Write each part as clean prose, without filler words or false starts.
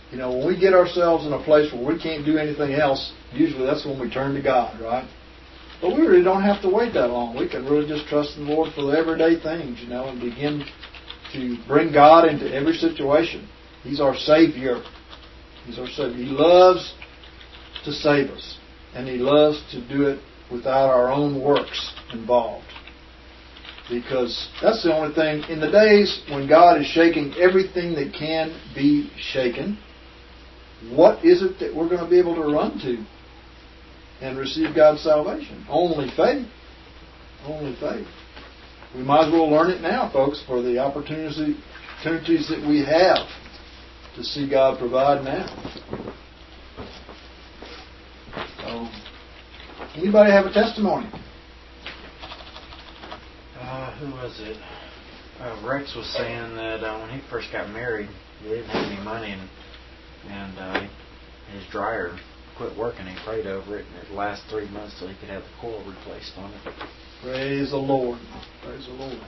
When we get ourselves in a place where we can't do anything else, usually that's when we turn to God, right? But we really don't have to wait that long. We can really just trust in the Lord for the everyday things, and begin to bring God into every situation. He's our Savior. He's our Savior. He loves to save us, and He loves to do it without our own works involved. Because that's the only thing. In the days when God is shaking everything that can be shaken, what is it that we're going to be able to run to and receive God's salvation? Only faith. Only faith. We might as well learn it now, folks, for the opportunities that we have to see God provide now. So, anybody have a testimony? Who was it? Rex was saying that when he first got married, he didn't have any money, and his dryer quit working. He prayed over it, and it lasted 3 months till he could have the coil replaced on it. Praise the Lord. Praise the Lord.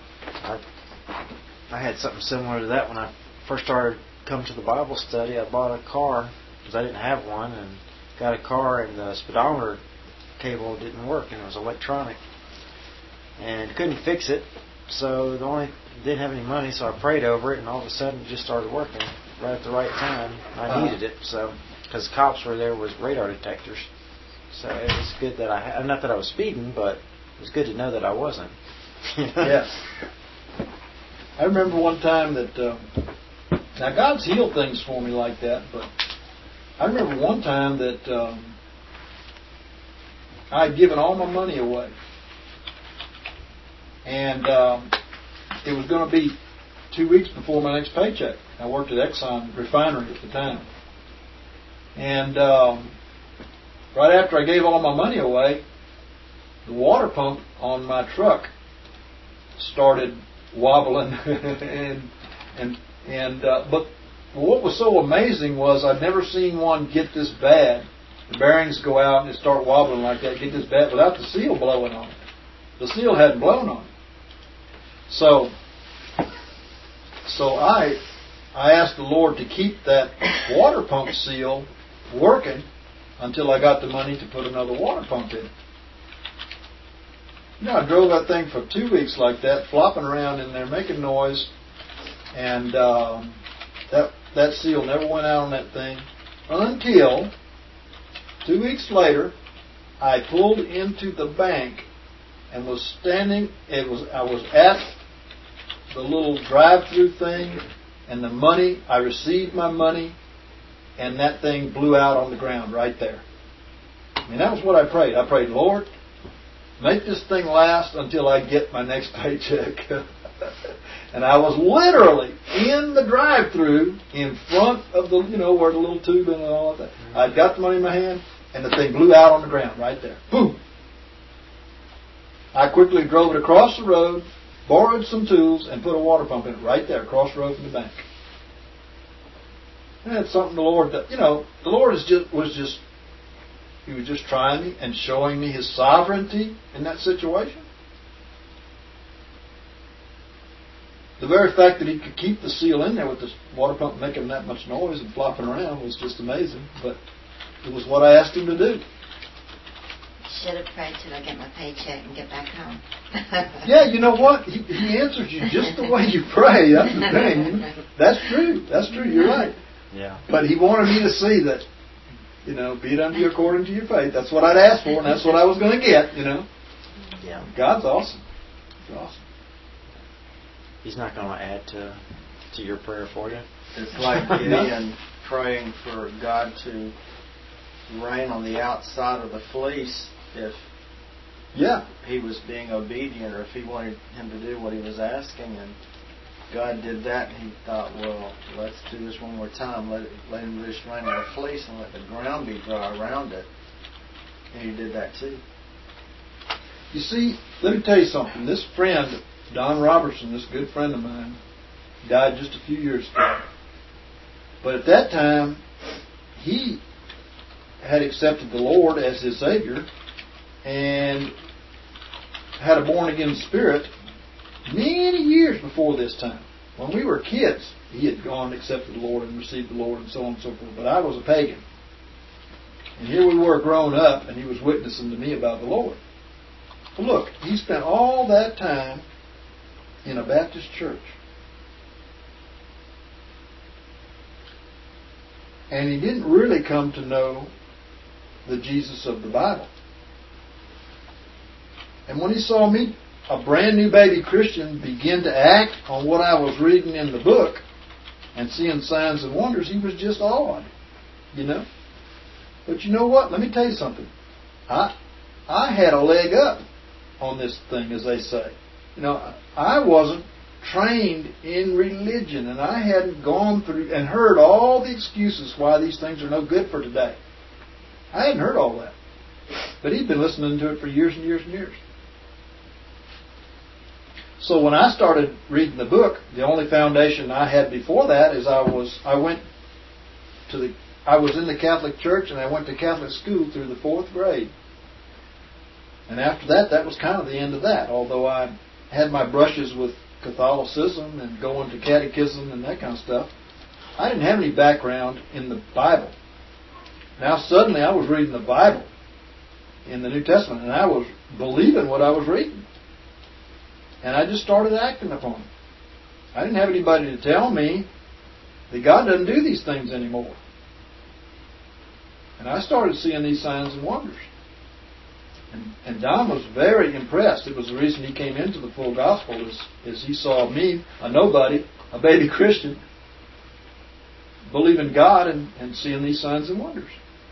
I had something similar to that when I first started coming to the Bible study. I bought a car because I didn't have one, and got a car, and the speedometer cable didn't work, and it was electronic, and couldn't fix it. So didn't have any money, so I prayed over it, and all of a sudden it just started working right at the right time. I needed it, so because cops were there with radar detectors. So it was good that not that I was speeding, but it was good to know that I wasn't. Yes. I remember one time that now God's healed things for me like that, but I remember one time that I had given all my money away. And it was going to be 2 weeks before my next paycheck. I worked at Exxon Refinery at the time. And right after I gave all my money away, the water pump on my truck started wobbling. But what was so amazing was I'd never seen one get this bad. The bearings go out and it start wobbling like that, get this bad without the seal blowing on it. The seal hadn't blown on it. So I asked the Lord to keep that water pump seal working until I got the money to put another water pump in. I drove that thing for 2 weeks like that, flopping around in there, making noise, and that seal never went out on that thing until 2 weeks later, I pulled into the bank and was standing. I was at the little drive-through thing, and I received my money, and that thing blew out on the ground right there. That was what I prayed. I prayed, Lord, make this thing last until I get my next paycheck. And I was literally in the drive-through in front of the, where the little tube and all of that. I'd got the money in my hand, and the thing blew out on the ground right there. Boom! I quickly drove it across the road, borrowed some tools, and put a water pump in it right there across the road from the bank. And that's something the Lord, the Lord He was just trying me and showing me His sovereignty in that situation. The very fact that He could keep the seal in there with the water pump making that much noise and flopping around was just amazing. But it was what I asked Him to do. Should have prayed till I get my paycheck and get back home. Yeah, you know what? He answers you just the way you pray. That's the thing. That's true. That's true. You're right. Yeah. But He wanted me to see that, be it unto you according to your faith. That's what I'd asked for, and that's what I was going to get, Yeah. God's awesome. He's awesome. He's not going to add to your prayer for you. It's like Gideon praying for God to rain on the outside of the fleece if he was being obedient or if he wanted him to do what he was asking, and God did that, and he thought, well, let's do this one more time. Let him just rain on the fleece and let the ground be dry around it. And he did that too. You see, let me tell you something. This friend, Don Robertson, this good friend of mine, died just a few years ago. But at that time, he had accepted the Lord as his Savior and had a born-again spirit many years before this time. When we were kids, he had gone and accepted the Lord and received the Lord and so on and so forth. But I was a pagan. And here we were grown up, and he was witnessing to me about the Lord. Well, look, he spent all that time in a Baptist church. And he didn't really come to know the Jesus of the Bible. And when he saw me, a brand new baby Christian, begin to act on what I was reading in the book and seeing signs and wonders, he was just awed. You know? But you know what? Let me tell you something. I had a leg up on this thing, as they say. You know, I wasn't trained in religion, and I hadn't gone through and heard all the excuses why these things are no good for today. I hadn't heard all that. But he'd been listening to it for years and years and years. So when I started reading the book, the only foundation I had before that is I was in the Catholic Church, and I went to Catholic school through the 4th grade. And after that, that was kind of the end of that. Although I had my brushes with Catholicism and going to catechism and that kind of stuff, I didn't have any background in the Bible. Now suddenly I was reading the Bible in the New Testament, and I was believing what I was reading. And I just started acting upon it. I didn't have anybody to tell me that God doesn't do these things anymore. And I started seeing these signs and wonders. And Don was very impressed. It was the reason he came into the full gospel, is he saw me, a nobody, a baby Christian, believing God and seeing these signs and wonders.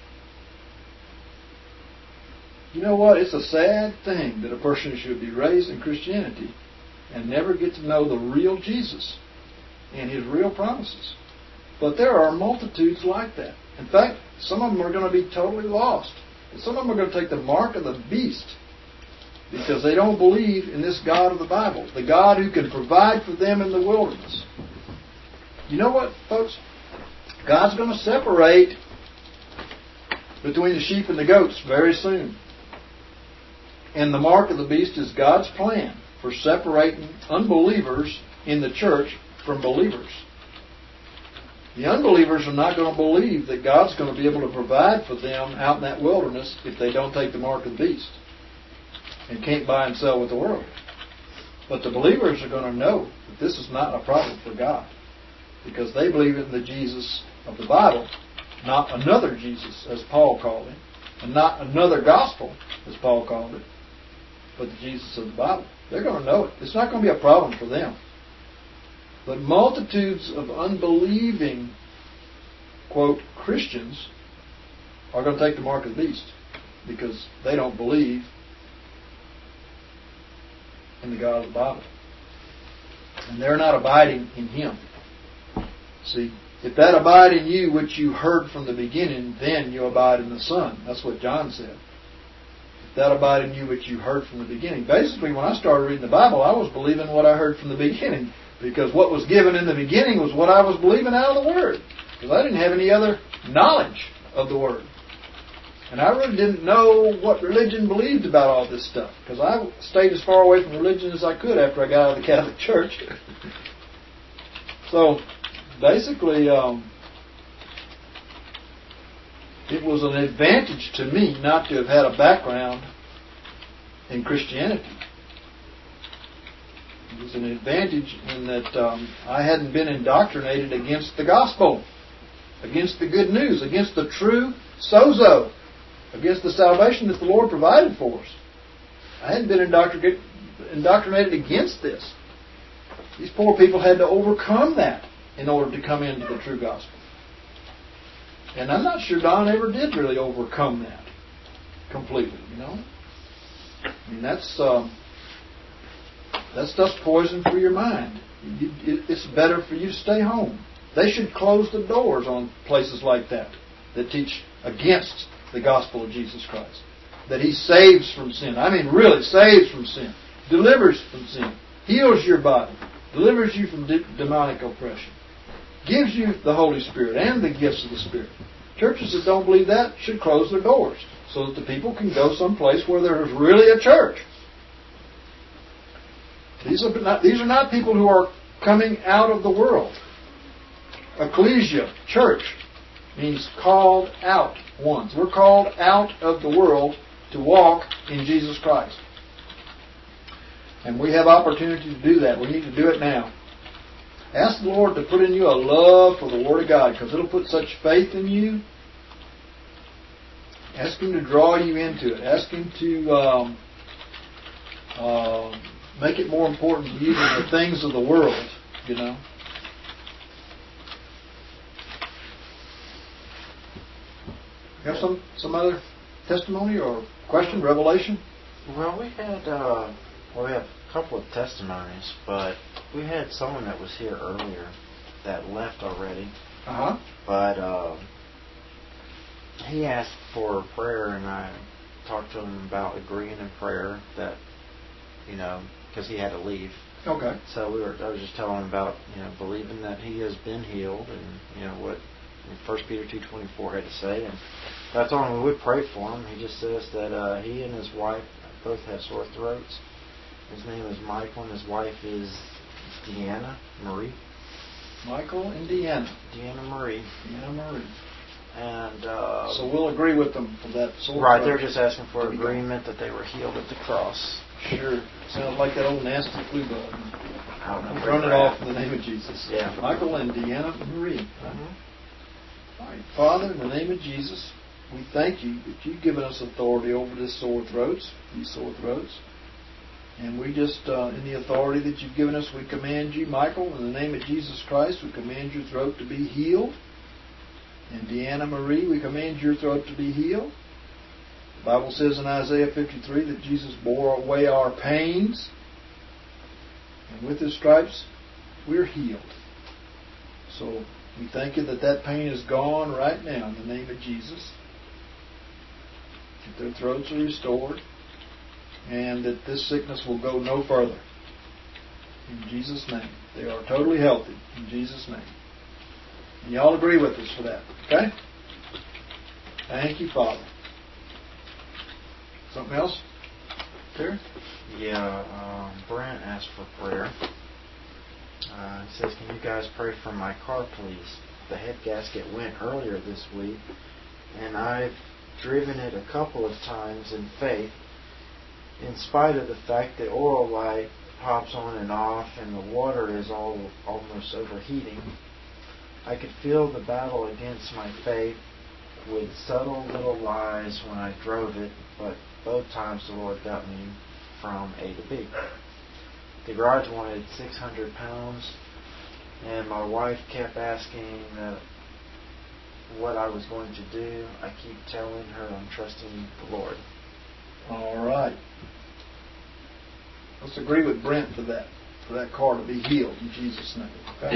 You know what? It's a sad thing that a person should be raised in Christianity and never get to know the real Jesus and His real promises. But there are multitudes like that. In fact, some of them are going to be totally lost. Some of them are going to take the mark of the beast because they don't believe in this God of the Bible, the God who can provide for them in the wilderness. You know what, folks? God's going to separate between the sheep and the goats very soon. And the mark of the beast is God's plan for separating unbelievers in the church from believers. The unbelievers are not going to believe that God's going to be able to provide for them out in that wilderness if they don't take the mark of the beast and can't buy and sell with the world. But the believers are going to know that this is not a problem for God because they believe in the Jesus of the Bible, not another Jesus, as Paul called him, and not another gospel, as Paul called it, but the Jesus of the Bible. They're going to know it. It's not going to be a problem for them. But multitudes of unbelieving, quote, Christians are going to take the mark of the beast because they don't believe in the God of the Bible. And they're not abiding in Him. See, if that abide in you which you heard from the beginning, then you abide in the Son. That's what John said. If that abide in you which you heard from the beginning. Basically, when I started reading the Bible, I was believing what I heard from the beginning. Because what was given in the beginning was what I was believing out of the Word. Because I didn't have any other knowledge of the Word. And I really didn't know what religion believed about all this stuff. Because I stayed as far away from religion as I could after I got out of the Catholic Church. So, basically, it was an advantage to me not to have had a background in Christianity. It was an advantage in that I hadn't been indoctrinated against the gospel, against the good news, against the true sozo, against the salvation that the Lord provided for us. I hadn't been indoctrinated against this. These poor people had to overcome that in order to come into the true gospel. And I'm not sure Don ever did really overcome that completely, you know. I mean, that stuff's poison for your mind. It's better for you to stay home. They should close the doors on places like that teach against the gospel of Jesus Christ. That He saves from sin. I mean, really saves from sin. Delivers from sin. Heals your body. Delivers you from demonic oppression. Gives you the Holy Spirit and the gifts of the Spirit. Churches that don't believe that should close their doors so that the people can go someplace where there's really a church. These are not people who are coming out of the world. Ecclesia, church, means called out ones. We're called out of the world to walk in Jesus Christ. And we have opportunity to do that. We need to do it now. Ask the Lord to put in you a love for the Word of God, because it'll put such faith in you. Ask Him to draw you into it. Ask Him to make it more important to you than the things of the world, you know. You have some other testimony or question, revelation? Well, we have a couple of testimonies, but we had someone that was here earlier that left already. Uh-huh. But he asked for prayer, and I talked to him about agreeing in prayer that, because he had to leave. Okay. So I was just telling him about, believing that he has been healed, and what 1 Peter 2:24 had to say. And I told him we would pray for him. He just says that he and his wife both have sore throats. His name is Michael, and his wife is Deanna Marie. Michael and Deanna. Deanna Marie. Deanna Marie. And so we'll agree with them for that sore right, throat. they're just asking for agreement that they were healed at the cross. Sure. Sounds like that old nasty flu bug. I don't know. Run it off in the name of Jesus. Yeah. Michael and Deanna Marie. Mm-hmm. All right. Father, in the name of Jesus, we thank you that you've given us authority over these sore throats. And we just, in the authority that you've given us, we command you, Michael, in the name of Jesus Christ, we command your throat to be healed. And Deanna Marie, we command your throat to be healed. The Bible says in Isaiah 53 that Jesus bore away our pains. And with His stripes, we're healed. So we thank you that that pain is gone right now in the name of Jesus. That their throats are restored. And that this sickness will go no further. In Jesus' name. They are totally healthy. In Jesus' name. And you all agree with us for that. Okay? Thank you, Father. Something else? Terry? Yeah, Brent asked for prayer. He says, can you guys pray for my car, please? The head gasket went earlier this week, and I've driven it a couple of times in faith, in spite of the fact the oil light pops on and off and the water is almost overheating. I could feel the battle against my faith with subtle little lies when I drove it, but both times the Lord got me from A to B. The garage wanted 600 pounds, and my wife kept asking what I was going to do. I keep telling her I'm trusting the Lord. All right. Let's agree with Brent for that car to be healed in Jesus' name. Okay?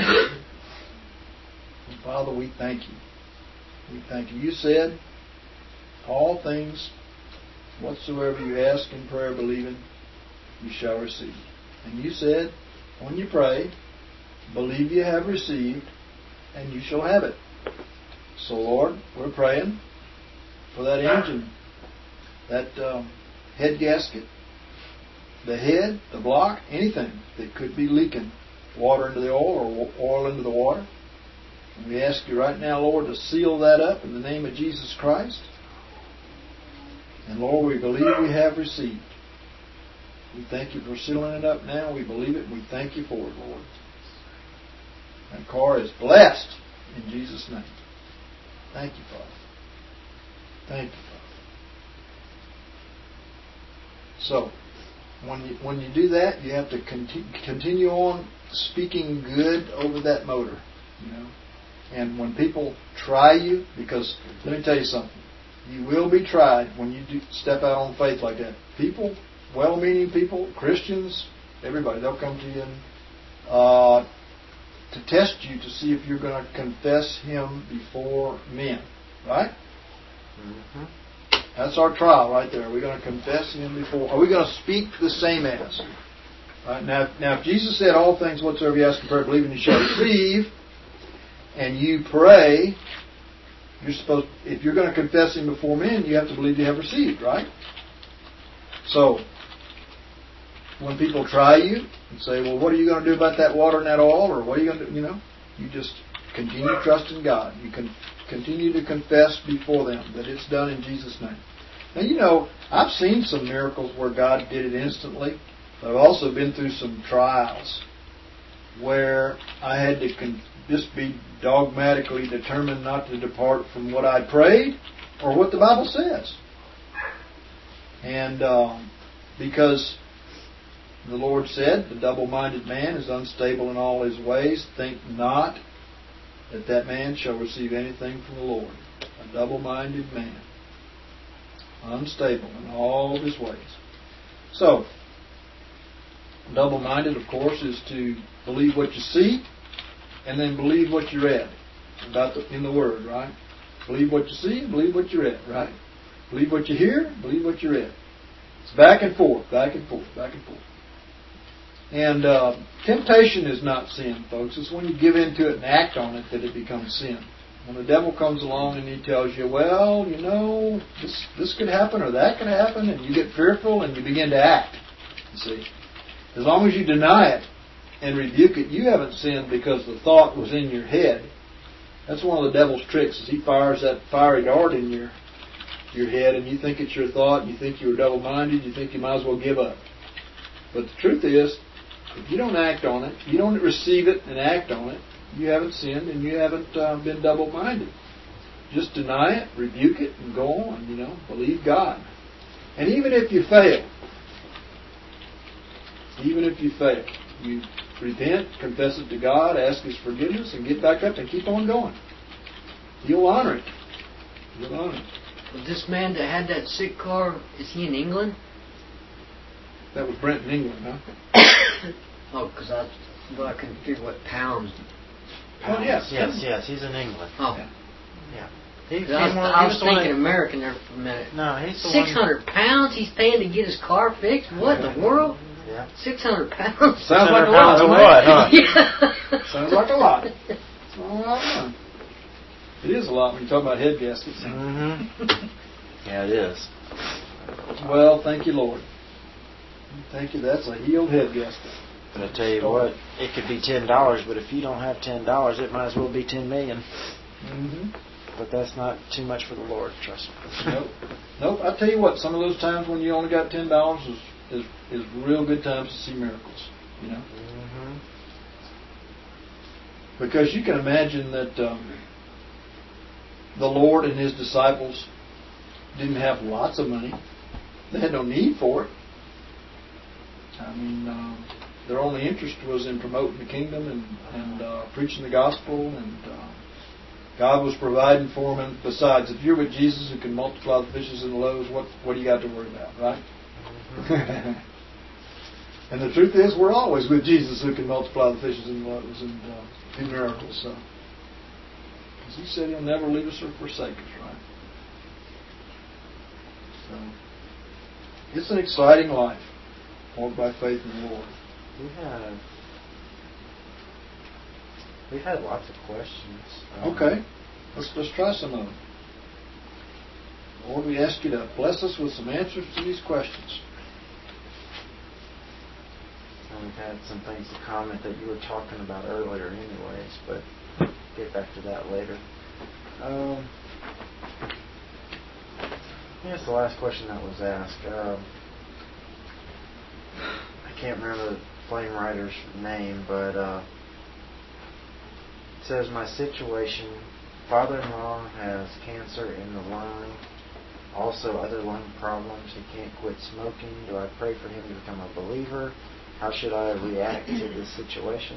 And Father, we thank you. We thank you. You said, all things, whatsoever you ask in prayer, believing, you shall receive. And you said, when you pray, believe you have received, and you shall have it. So, Lord, we're praying for that engine, that head gasket, the head, the block, anything that could be leaking water into the oil or oil into the water. And we ask you right now, Lord, to seal that up in the name of Jesus Christ. And Lord, we believe we have received. We thank you for sealing it up now. We believe it and we thank you for it, Lord. That car is blessed in Jesus' name. Thank you, Father. Thank you, Father. So, when you do that, you have to continue on speaking good over that motor, And when people try you, because let me tell you something, you will be tried when you step out on faith like that. People, well-meaning people, Christians, everybody, they'll come to you to test you to see if you're going to confess Him before men, right? Mm-hmm. That's our trial right there. Are we going to confess Him before? Are we going to speak the same as? Right? Now, if Jesus said, all things whatsoever you ask in prayer, believe, and you shall receive, and you pray, if you're going to confess Him before men, you have to believe you have received, right? So, when people try you and say, well, what are you going to do about that water and that oil? Or what are you going to do? You just continue trusting God. You can continue to confess before them that it's done in Jesus' name. Now, I've seen some miracles where God did it instantly, but I've also been through some trials where I had to just be dogmatically determined not to depart from what I prayed or what the Bible says. And because the Lord said, the double-minded man is unstable in all his ways. Think not that man shall receive anything from the Lord. A double-minded man. Unstable in all of his ways. So, double-minded, of course, is to believe what you see and then believe what you read in the Word, right? Believe what you see and believe what you read, right? Believe what you hear, believe what you read. It's back and forth, back and forth, back and forth. And temptation is not sin, folks. It's when you give in to it and act on it that it becomes sin. When the devil comes along and he tells you, well, this could happen or that could happen, and you get fearful and you begin to act. You see, as long as you deny it and rebuke it, you haven't sinned because the thought was in your head. That's one of the devil's tricks, is he fires that fiery dart in your head, and you think it's your thought, you think you're double-minded, you think you might as well give up. But the truth is, if you don't act on it, you don't receive it and act on it, you haven't sinned and you haven't been double-minded. Just deny it, rebuke it, and go on, believe God. And even if you fail, you repent, confess it to God, ask His forgiveness, and get back up and keep on going. He'll honor it. He'll honor it. Well, this man that had that sick car, is he in England? That was Brent in England, huh? Oh, because I couldn't figure what pounds. Oh, yes. Yes, he's in England. Oh. Yeah. I was thinking American there for a minute. No, he's the 600 pounds he's paying to get his car fixed? What in the world? Yeah. 600 pounds? Sounds like a lot. Of what, huh? Yeah. Sounds like a lot. It's not a lot of money. It is a lot when you talk about head gaskets. Mm-hmm. Yeah, it is. Well, thank you, Lord. Thank you. That's a healed head gasket. But I tell you what, it could be $10, but if you don't have $10, it might as well be $10 million. Mm-hmm. But that's not too much for the Lord, trust me. Nope. I tell you what, some of those times when you only got $10 is real good times to see miracles. Mm-hmm. Because you can imagine that the Lord and His disciples didn't have lots of money. They had no need for it. I mean, their only interest was in promoting the kingdom and preaching the gospel, and God was providing for them. And besides, if you're with Jesus who can multiply the fishes and the loaves, what do you got to worry about, right? Mm-hmm. And the truth is, we're always with Jesus who can multiply the fishes and the loaves and do miracles. So, because He said He'll never leave us or forsake us, right? So, it's an exciting life, walked by faith in the Lord. We've had lots of questions. Okay, let's try some of them. Lord, we ask You to bless us with some answers to these questions. And we've had some things to comment that you were talking about earlier anyways, but get back to that later. Here's the last question that was asked. I can't remember the flame writer's name, but it says, my situation, father-in-law has cancer in the lung, also other lung problems. He can't quit smoking. Do I pray for him to become a believer? How should I react to this situation?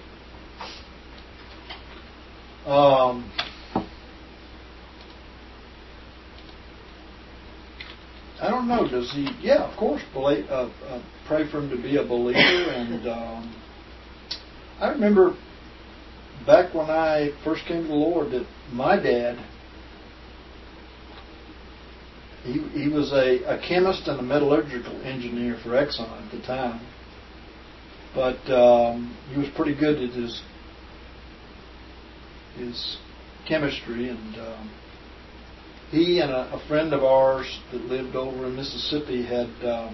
I don't know. Does he? Yeah, of course. Pray for him to be a believer. And I remember back when I first came to the Lord that my dad, he was a chemist and a metallurgical engineer for Exxon at the time. But he was pretty good at his chemistry, and he and a friend of ours that lived over in Mississippi had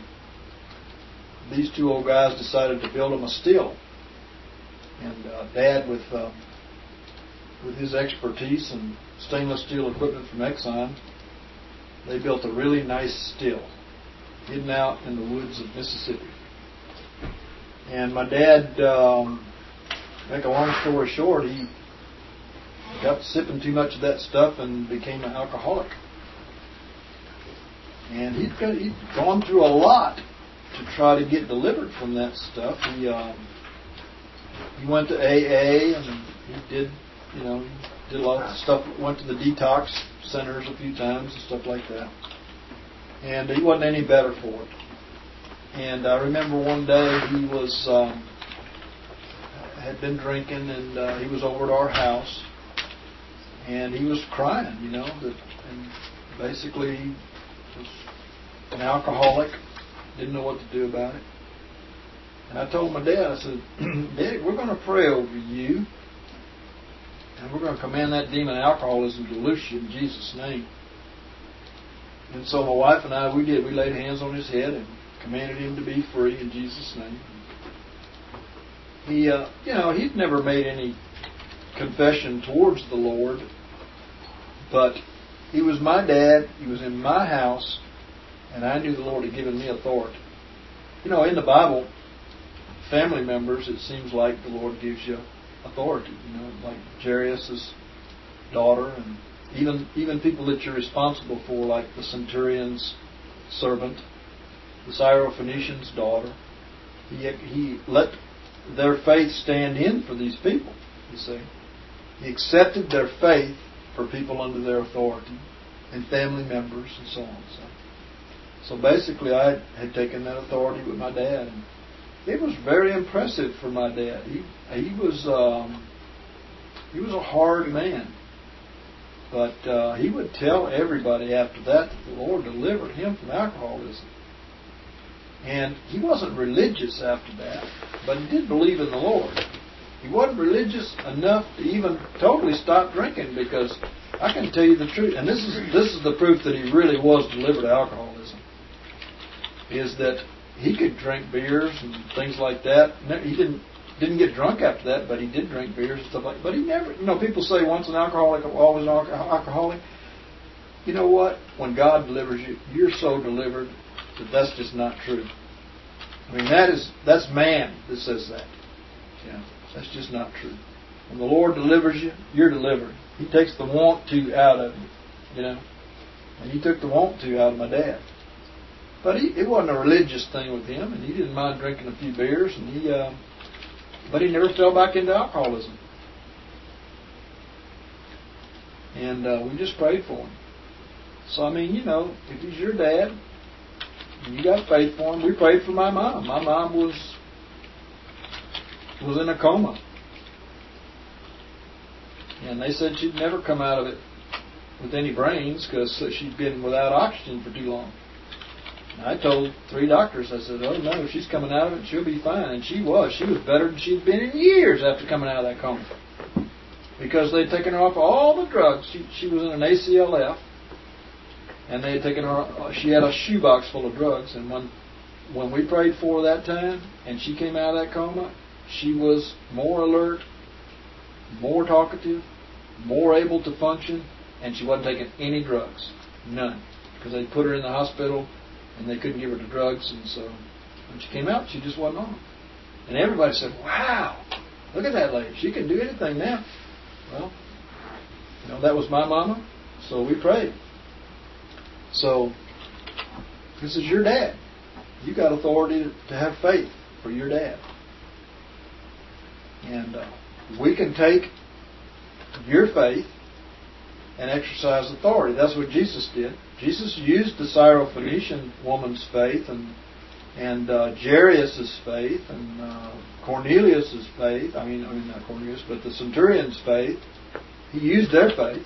these two old guys decided to build him a still. And Dad, with with his expertise and stainless steel equipment from Exxon, they built a really nice still hidden out in the woods of Mississippi. And my dad, make a long story short, he got sipping too much of that stuff and became an alcoholic. And he'd gone through a lot to try to get delivered from that stuff. He went to AA and he did a lot of stuff. Went to the detox centers a few times and stuff like that. And he wasn't any better for it. And I remember one day he was had been drinking, and he was over at our house, and he was crying, and basically he was an alcoholic, didn't know what to do about it. And I told my dad, I said, Dad, we're going to pray over you, and we're going to command that demon alcoholism to loose you in Jesus' name. And so my wife and I, we did. We laid hands on his head and commanded him to be free in Jesus' name. He, he'd never made any confession towards the Lord, but he was my dad. He was in my house, and I knew the Lord had given me authority. In the Bible, family members, it seems like the Lord gives you authority. Like Jairus' daughter, and even people that you're responsible for, like the centurion's servant, the Syrophoenician's daughter. He let their faith stand in for these people, you see. He accepted their faith for people under their authority and family members and so on. So basically I had taken that authority with my dad, and it was very impressive for my dad. He was a hard man. But he would tell everybody after that the Lord delivered him from alcoholism. And he wasn't religious after that, but he did believe in the Lord. He wasn't religious enough to even totally stop drinking, because I can tell you the truth, and this is the proof that he really was delivered of alcoholism, is that he could drink beers and things like that. He didn't get drunk after that, but he did drink beers and stuff like that. But he never, people say once an alcoholic, always an alcoholic. You know what? When God delivers you, you're so delivered that that's just not true. I mean, that's man that says that. That's just not true. When the Lord delivers you, you're delivered. He takes the want to out of you, And He took the want to out of my dad. But it wasn't a religious thing with him, and he didn't mind drinking a few beers, and but he never fell back into alcoholism. And we just prayed for him. So, if he's your dad, and you got faith for him, we prayed for my mom. My mom was in a coma. And they said she'd never come out of it with any brains, because she'd been without oxygen for too long. And I told 3 doctors, I said, oh no, she's coming out of it, she'll be fine. And she was. She was better than she'd been in years after coming out of that coma. Because they'd taken her off all the drugs. She was in an ACLF. And they had taken her, she had a shoebox full of drugs. And when we prayed for her that time, and she came out of that coma, she was more alert, more talkative, more able to function, and she wasn't taking any drugs. None. Because they put her in the hospital, and they couldn't give her the drugs, and so when she came out, she just wasn't on them. And everybody said, wow, look at that lady. She can do anything now. Well, that was my mama, so we prayed. So, this is your dad. You got authority to have faith for your dad. And we can take your faith and exercise authority. That's what Jesus did. Jesus used the Syrophoenician woman's faith and Jairus' faith and Cornelius' faith. I mean not Cornelius, but the centurion's faith. He used their faith,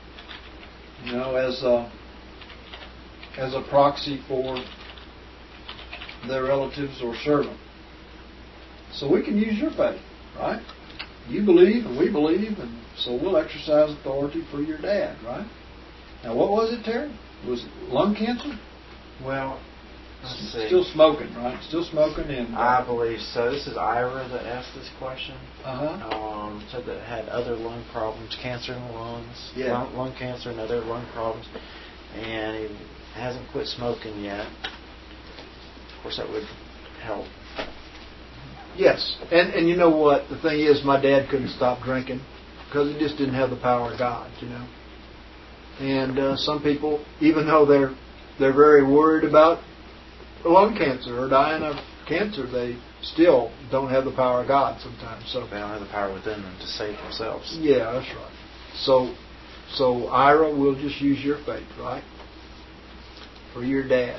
as a proxy for their relatives or servant. So we can use your faith, right? You believe and we believe, and so we'll exercise authority for your dad, right? Now, what was it, Terry? Was it lung cancer? Well, Still smoking, right? Still smoking, and I believe so. This is Ira that asked this question. Uh-huh. Said that had other lung problems, cancer in the lungs, Yeah. lung cancer and other lung problems, and he hasn't quit smoking yet. Of course, that would help. Yes, and you know what? The thing is, my dad couldn't stop drinking because he just didn't have the power of God, you know. And some people, even though they're very worried about lung cancer or dying of cancer, they still don't have the power of God sometimes. So they don't have the power within them to save themselves. Yeah, that's right. So Ira, we'll just use your faith, right, for your dad.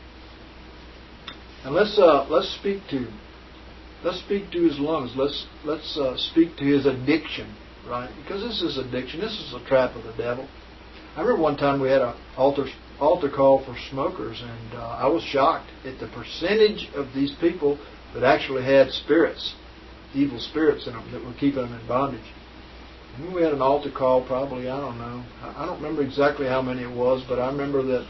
And let's speak to his lungs. Let's speak to his addiction, right? Because this is addiction. This is a trap of the devil. I remember one time we had an altar call for smokers, and I was shocked at the percentage of these people that actually had spirits, evil spirits in them that were keeping them in bondage. And we had an altar call, probably, I don't know. I don't remember exactly how many it was, but I remember that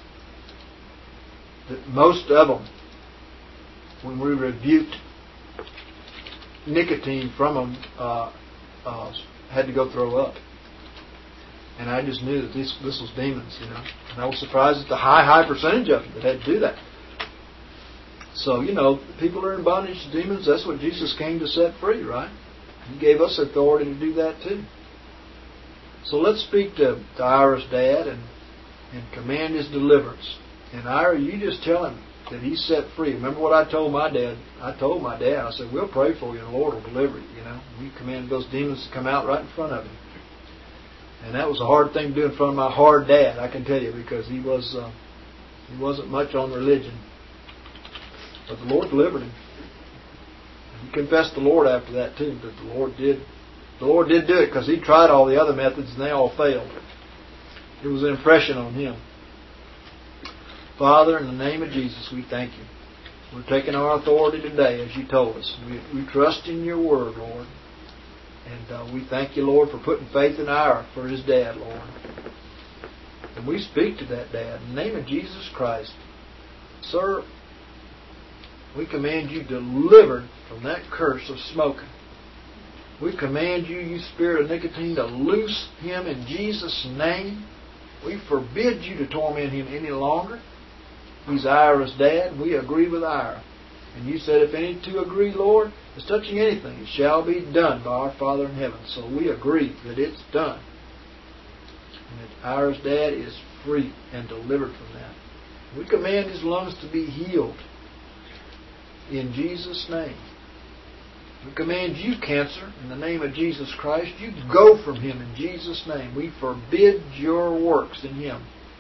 most of them, when we rebuked nicotine from them, had to go throw up. And I just knew that this was demons, you know. And I was surprised at the high percentage of them that had to do that. So, you know, people are in bondage to demons. That's what Jesus came to set free, right? He gave us authority to do that too. So let's speak to Ira's dad and command his deliverance. And Ira, you just tell him that he's set free. Remember what I told my dad? I told my dad, I said, we'll pray for you and the Lord will deliver you, you know. We commanded those demons to come out right in front of him. And that was a hard thing to do in front of my hard dad, I can tell you, because he wasn't much on religion. But the Lord delivered him. He confessed the Lord after that too, but the Lord did do it because he tried all the other methods and they all failed. It was an impression on him. Father, in the name of Jesus, we thank you. We're taking our authority today, as you told us. We trust in your word, Lord. And we thank you, Lord, for putting faith in Ira for his dad, Lord. And we speak to that dad in the name of Jesus Christ. Sir, we command you delivered from that curse of smoking. We command you, you spirit of nicotine, to loose him in Jesus' name. We forbid you to torment him any longer. He's Ira's dad. We agree with Ira. And you said if any two agree, Lord, as touching anything, it shall be done by our Father in heaven. So we agree that it's done. And that Ira's dad is free and delivered from that. We command his lungs to be healed in Jesus' name. We command you, cancer, in the name of Jesus Christ, you go from him in Jesus' name. We forbid your works in him.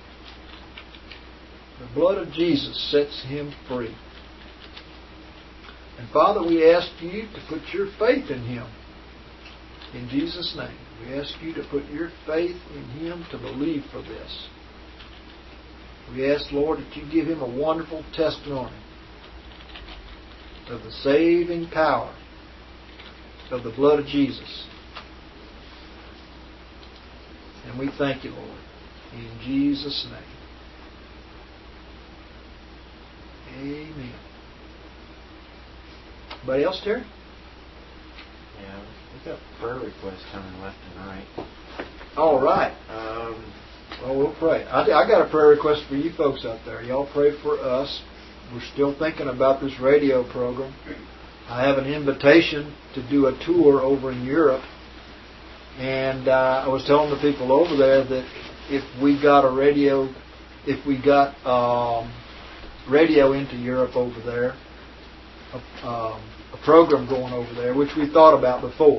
The blood of Jesus sets him free. And Father, we ask you to put your faith in him. In Jesus' name. We ask you to put your faith in him to believe for this. We ask, Lord, that you give him a wonderful testimony of the saving power of the blood of Jesus. And we thank you, Lord, in Jesus' name. Amen. Anybody else, Terry? Yeah, we've got prayer requests coming left and right. All right. Well, we'll pray. I got a prayer request for you folks out there. Y'all pray for us. We're still thinking about this radio program. I have an invitation to do a tour over in Europe. And I was telling the people over there that if we got radio into Europe over there, a program going over there, which we thought about before,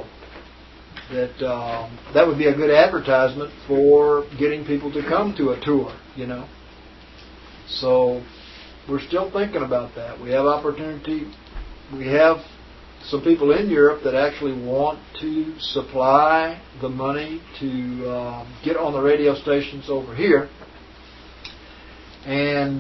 that would be a good advertisement for getting people to come to a tour, you know. So we're still thinking about that. We have opportunity. We have some people in Europe that actually want to supply the money to get on the radio stations over here. And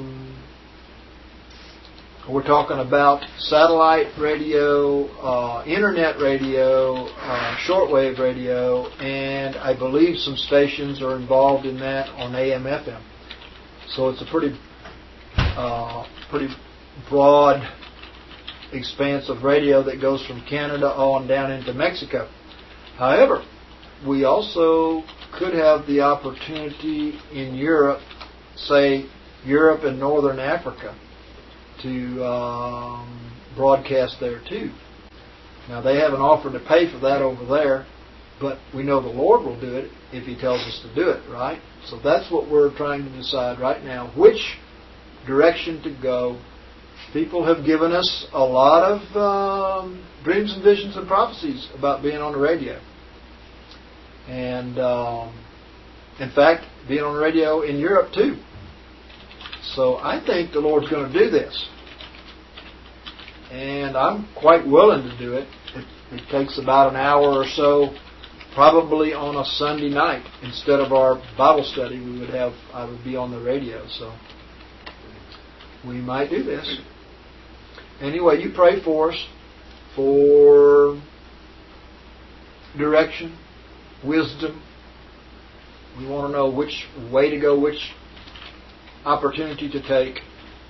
we're talking about satellite radio, internet radio, shortwave radio, and I believe some stations are involved in that on AM/FM. So it's a pretty pretty broad expanse of radio that goes from Canada on down into Mexico. However, we also could have the opportunity in Europe, say Europe and Northern Africa, to broadcast there too. Now, they haven't offered to pay for that over there, but we know the Lord will do it if He tells us to do it, right? So that's what we're trying to decide right now, which direction to go. People have given us a lot of dreams and visions and prophecies about being on the radio. And, in fact, being on the radio in Europe too. So I think the Lord's going to do this. And I'm quite willing to do it. It takes about an hour or so, probably on a Sunday night. Instead of our Bible study, I would be on the radio. So we might do this. Anyway, you pray for us for direction, wisdom. We want to know which way to go, which opportunity to take.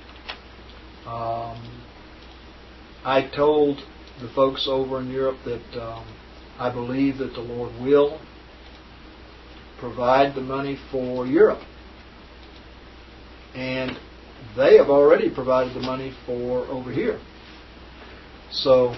I told the folks over in Europe that I believe that the Lord will provide the money for Europe. And they have already provided the money for over here. So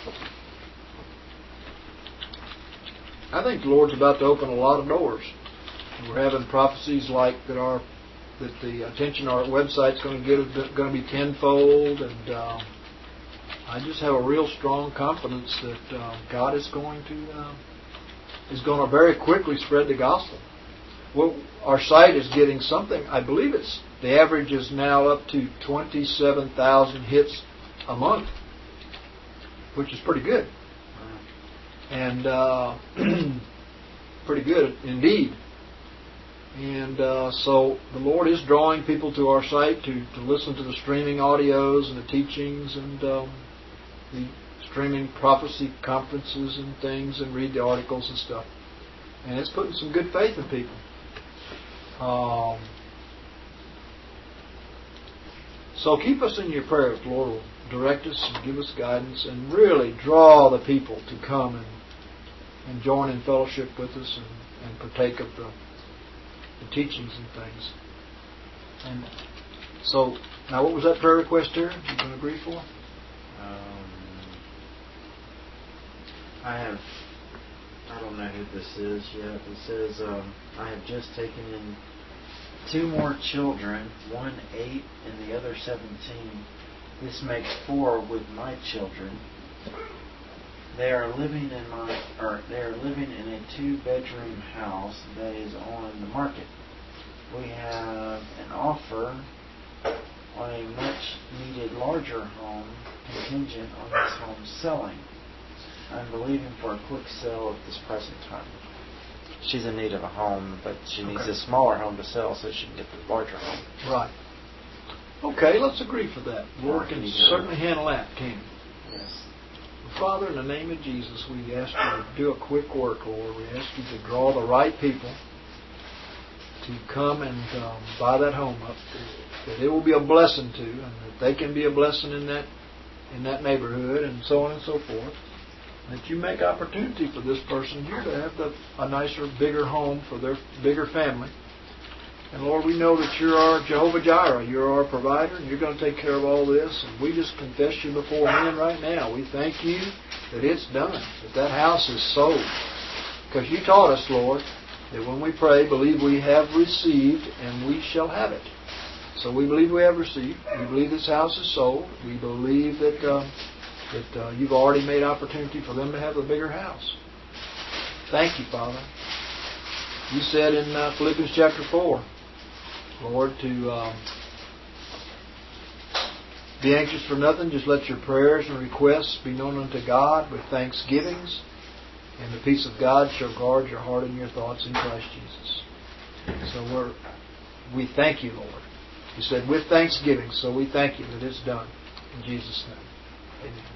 I think the Lord's about to open a lot of doors. We're having prophecies like that the attention our website's going to be tenfold, and I just have a real strong confidence that God is going to very quickly spread the gospel. Well, our site is getting something. I believe the average is now up to 27,000 hits a month, which is pretty good, and pretty good indeed. And so the Lord is drawing people to our site to listen to the streaming audios and the teachings and the streaming prophecy conferences and things, and read the articles and stuff. And it's putting some good faith in people. So keep us in your prayers. The Lord will direct us and give us guidance and really draw the people to come and join in fellowship with us and partake of the teachings and things. And so, now what was that prayer request here you can agree for? I don't know who this is yet. It says, I have just taken in 2 more children, one 8 and the other 17. This makes 4 with my children. They are living in a 2-bedroom house that is on the market. We have an offer on a much needed larger home contingent on this home selling. I'm believing for a quick sale at this present time. She's in need of a home, but she needs a smaller home to sell so she can get the larger home. Right. Okay, let's agree for that. The Lord can certainly handle that, can't He? Yes. Father, in the name of Jesus, we ask you to do a quick work, Lord. We ask you to draw the right people to come and buy that home up, that it will be a blessing to, and that they can be a blessing in that neighborhood, and so on and so forth. That you make opportunity for this person here to have a nicer, bigger home for their bigger family. And Lord, we know that you're our Jehovah Jireh. You're our provider, and you're going to take care of all this. And we just confess you before men right now. We thank you that it's done, that house is sold. Because you taught us, Lord, that when we pray, believe we have received, and we shall have it. So we believe we have received. We believe this house is sold. We believe that you've already made opportunity for them to have a bigger house. Thank you, Father. You said in Philippians chapter 4, Lord, to be anxious for nothing, just let your prayers and requests be known unto God with thanksgivings, and the peace of God shall guard your heart and your thoughts in Christ Jesus. So we thank you, Lord. You said with thanksgiving, so we thank you that it's done. In Jesus' name. Amen.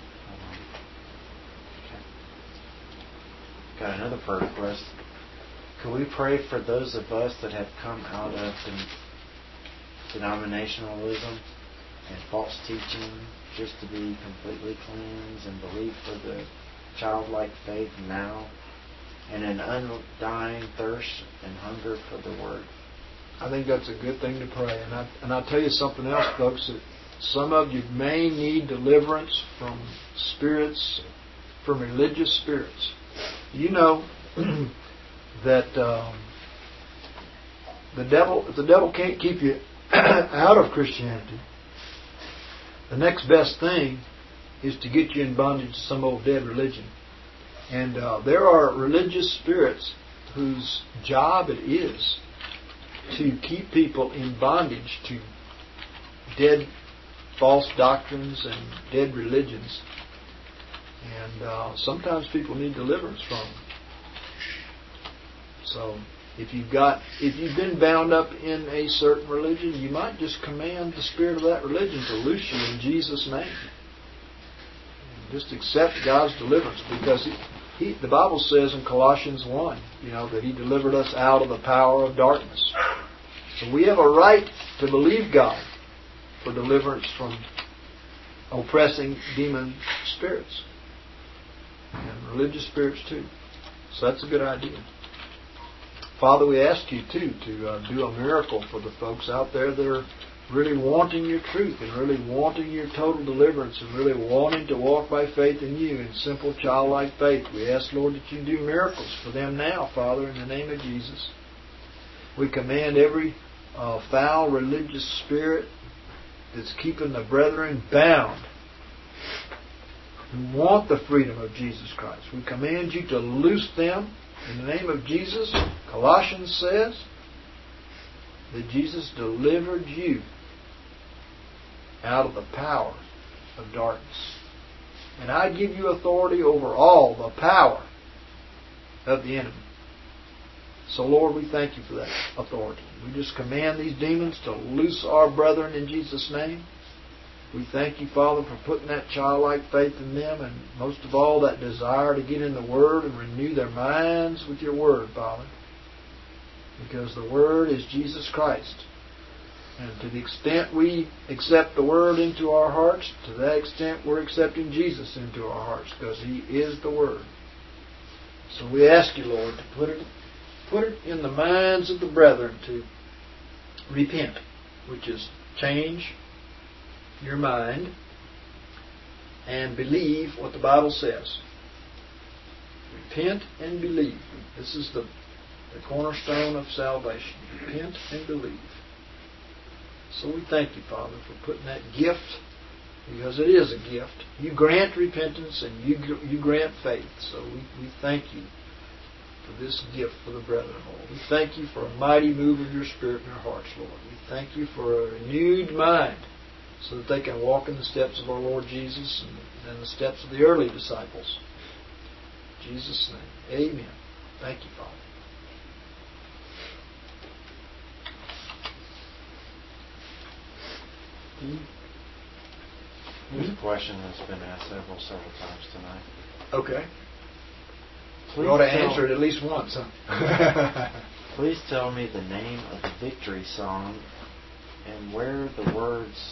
Got another prayer request. Can we pray for those of us that have come out of denominationalism and false teaching, just to be completely cleansed and believe for the childlike faith now, and an undying thirst and hunger for the Word? I think that's a good thing to pray. And I'll tell you something else, folks, that some of you may need deliverance from spirits, from religious spirits. You know that the devil can't keep you out of Christianity. The next best thing is to get you in bondage to some old dead religion. And there are religious spirits whose job it is to keep people in bondage to dead false doctrines and dead religions. And sometimes people need deliverance from them. So if you've been bound up in a certain religion, you might just command the spirit of that religion to loose you in Jesus' name. And just accept God's deliverance, because the Bible says in Colossians 1, that He delivered us out of the power of darkness. So we have a right to believe God for deliverance from oppressing demon spirits and religious spirits too. So that's a good idea. Father, we ask you too to do a miracle for the folks out there that are really wanting your truth and really wanting your total deliverance and really wanting to walk by faith in you in simple childlike faith. We ask, Lord, that you do miracles for them now, Father, in the name of Jesus. We command every foul religious spirit that's keeping the brethren bound, who want the freedom of Jesus Christ. We command you to loose them in the name of Jesus. Colossians says that Jesus delivered you out of the power of darkness. And I give you authority over all the power of the enemy. So, Lord, we thank you for that authority. We just command these demons to loose our brethren in Jesus' name. We thank you, Father, for putting that childlike faith in them, and most of all, that desire to get in the Word and renew their minds with your Word, Father. Because the Word is Jesus Christ. And to the extent we accept the Word into our hearts, to that extent we're accepting Jesus into our hearts, because He is the Word. So we ask you, Lord, to put it in the minds of the brethren to repent, which is change your mind and believe what the Bible says. Repent and believe. This is the cornerstone of salvation. Repent and believe. So we thank you, Father, for putting that gift, because it is a gift. You grant repentance and you grant faith. So we thank you for this gift for the brethren, Lord. We thank you for a mighty move of your Spirit in their hearts, Lord. We thank you for a renewed mind, so that they can walk in the steps of our Lord Jesus and the steps of the early disciples. In Jesus' name, amen. Thank you, Father. There's a question that's been asked several times tonight. Okay. We ought to answer it at least once, huh? Please tell me the name of the victory song and where the words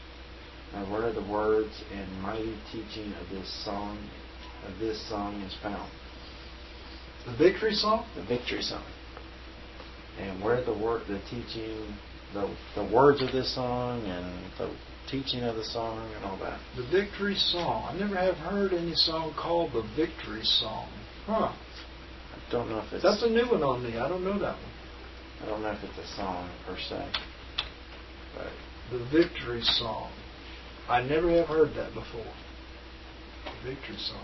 and mighty teaching of this song is found. The victory song? The victory song. And where the words of this song and the teaching of the song and all that. The victory song. I never have heard any song called the victory song. Huh. I don't know if it's... That's a new one on me. I don't know that one. I don't know if it's a song per se. But the victory song. I never have heard that before. The victory song.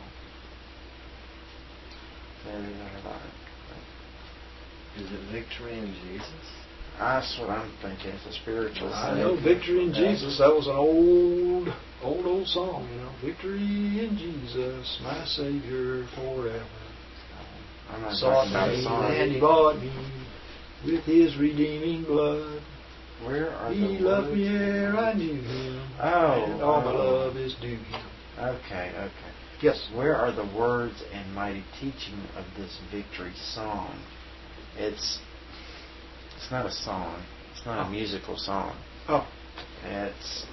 Maybe not. Is it victory in Jesus? That's what I'm thinking. It's a spiritual thing. I know victory in Jesus. That was an old song, Victory in Jesus, my Savior forever. I'm not Sought talking about a me song. and He bought me with His redeeming blood. Where are He loved me ere I knew Him. And all my love is due Him. Okay. Yes. Where are the words and mighty teaching of this victory song? It's not a song. It's not a musical song. Oh. It's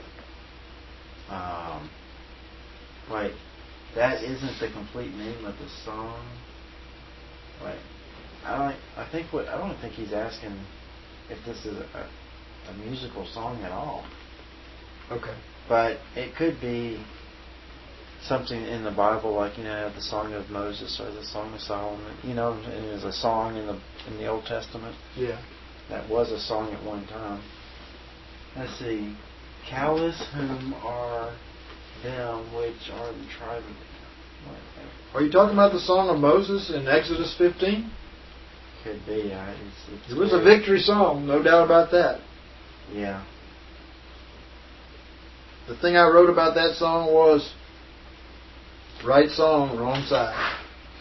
wait, that isn't the complete name of the song. Wait, I don't think he's asking if this is a musical song at all. Okay. But it could be something in the Bible, like the Song of Moses or the Song of Solomon. And there's a song in the Old Testament. Yeah. That was a song at one time. Let's see. Callous whom are them which are the tribe of... Are you talking about the Song of Moses in Exodus 15? Could be. It was a victory song, no doubt about that. Yeah. The thing I wrote about that song was, right song, wrong side.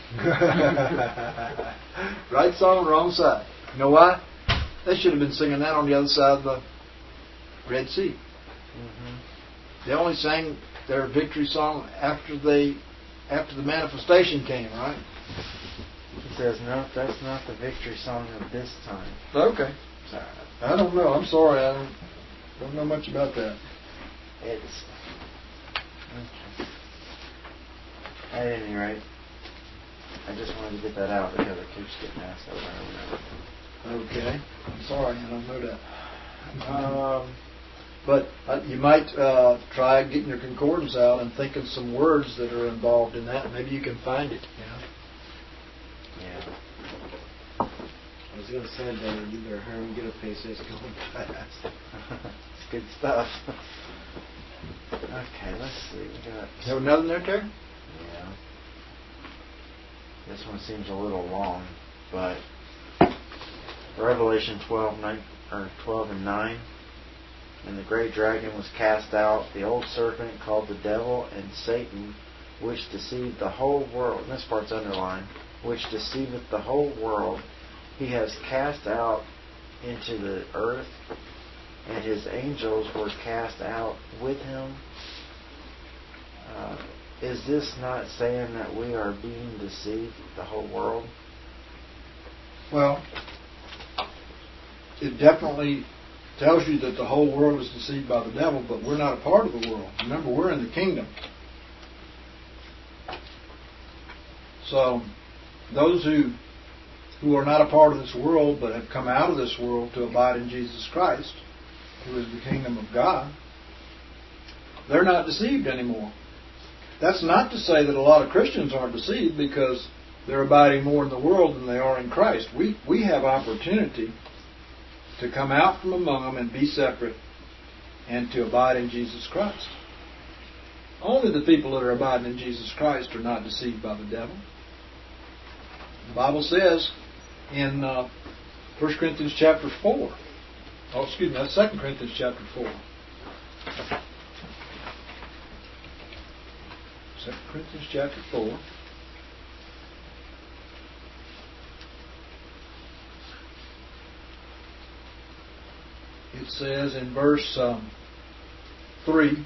Right song, wrong side. You know why? They should have been singing that on the other side of the Red Sea. Mm-hmm. They only sang their victory song after the manifestation came, right? He says, no, that's not the victory song of this time. Okay. I don't know. I'm sorry. I don't know much about that. It's... Okay. At any rate, I just wanted to get that out because it keeps getting asked over and over. Okay. I'm sorry. I don't know that. But you might try getting your concordance out and thinking some words that are involved in that. Maybe you can find it. Yeah. I was going to say, David, you better hurry and get a pace that's going fast. It's good stuff. Okay, let's see. We got... You have another there, Terry? Yeah. This one seems a little long, but Revelation 12 and 9. And the great dragon was cast out, the old serpent called the devil and Satan, which deceived the whole world. And this part's underlined. Which deceiveth the whole world. He has cast out into the earth, and his angels were cast out with him. Is this not saying that we are being deceived, the whole world? Well, it definitely tells you that the whole world is deceived by the devil, but we're not a part of the world. Remember, we're in the kingdom. So, those who are not a part of this world but have come out of this world to abide in Jesus Christ, who is the kingdom of God, they're not deceived anymore. That's not to say that a lot of Christians aren't deceived because they're abiding more in the world than they are in Christ. We have opportunity to come out from among them and be separate and to abide in Jesus Christ. Only the people that are abiding in Jesus Christ are not deceived by the devil. The Bible says in 1 Corinthians chapter 4. Oh, excuse me, that's 2 Corinthians chapter 4. 2 Corinthians chapter 4. It says in verse 3,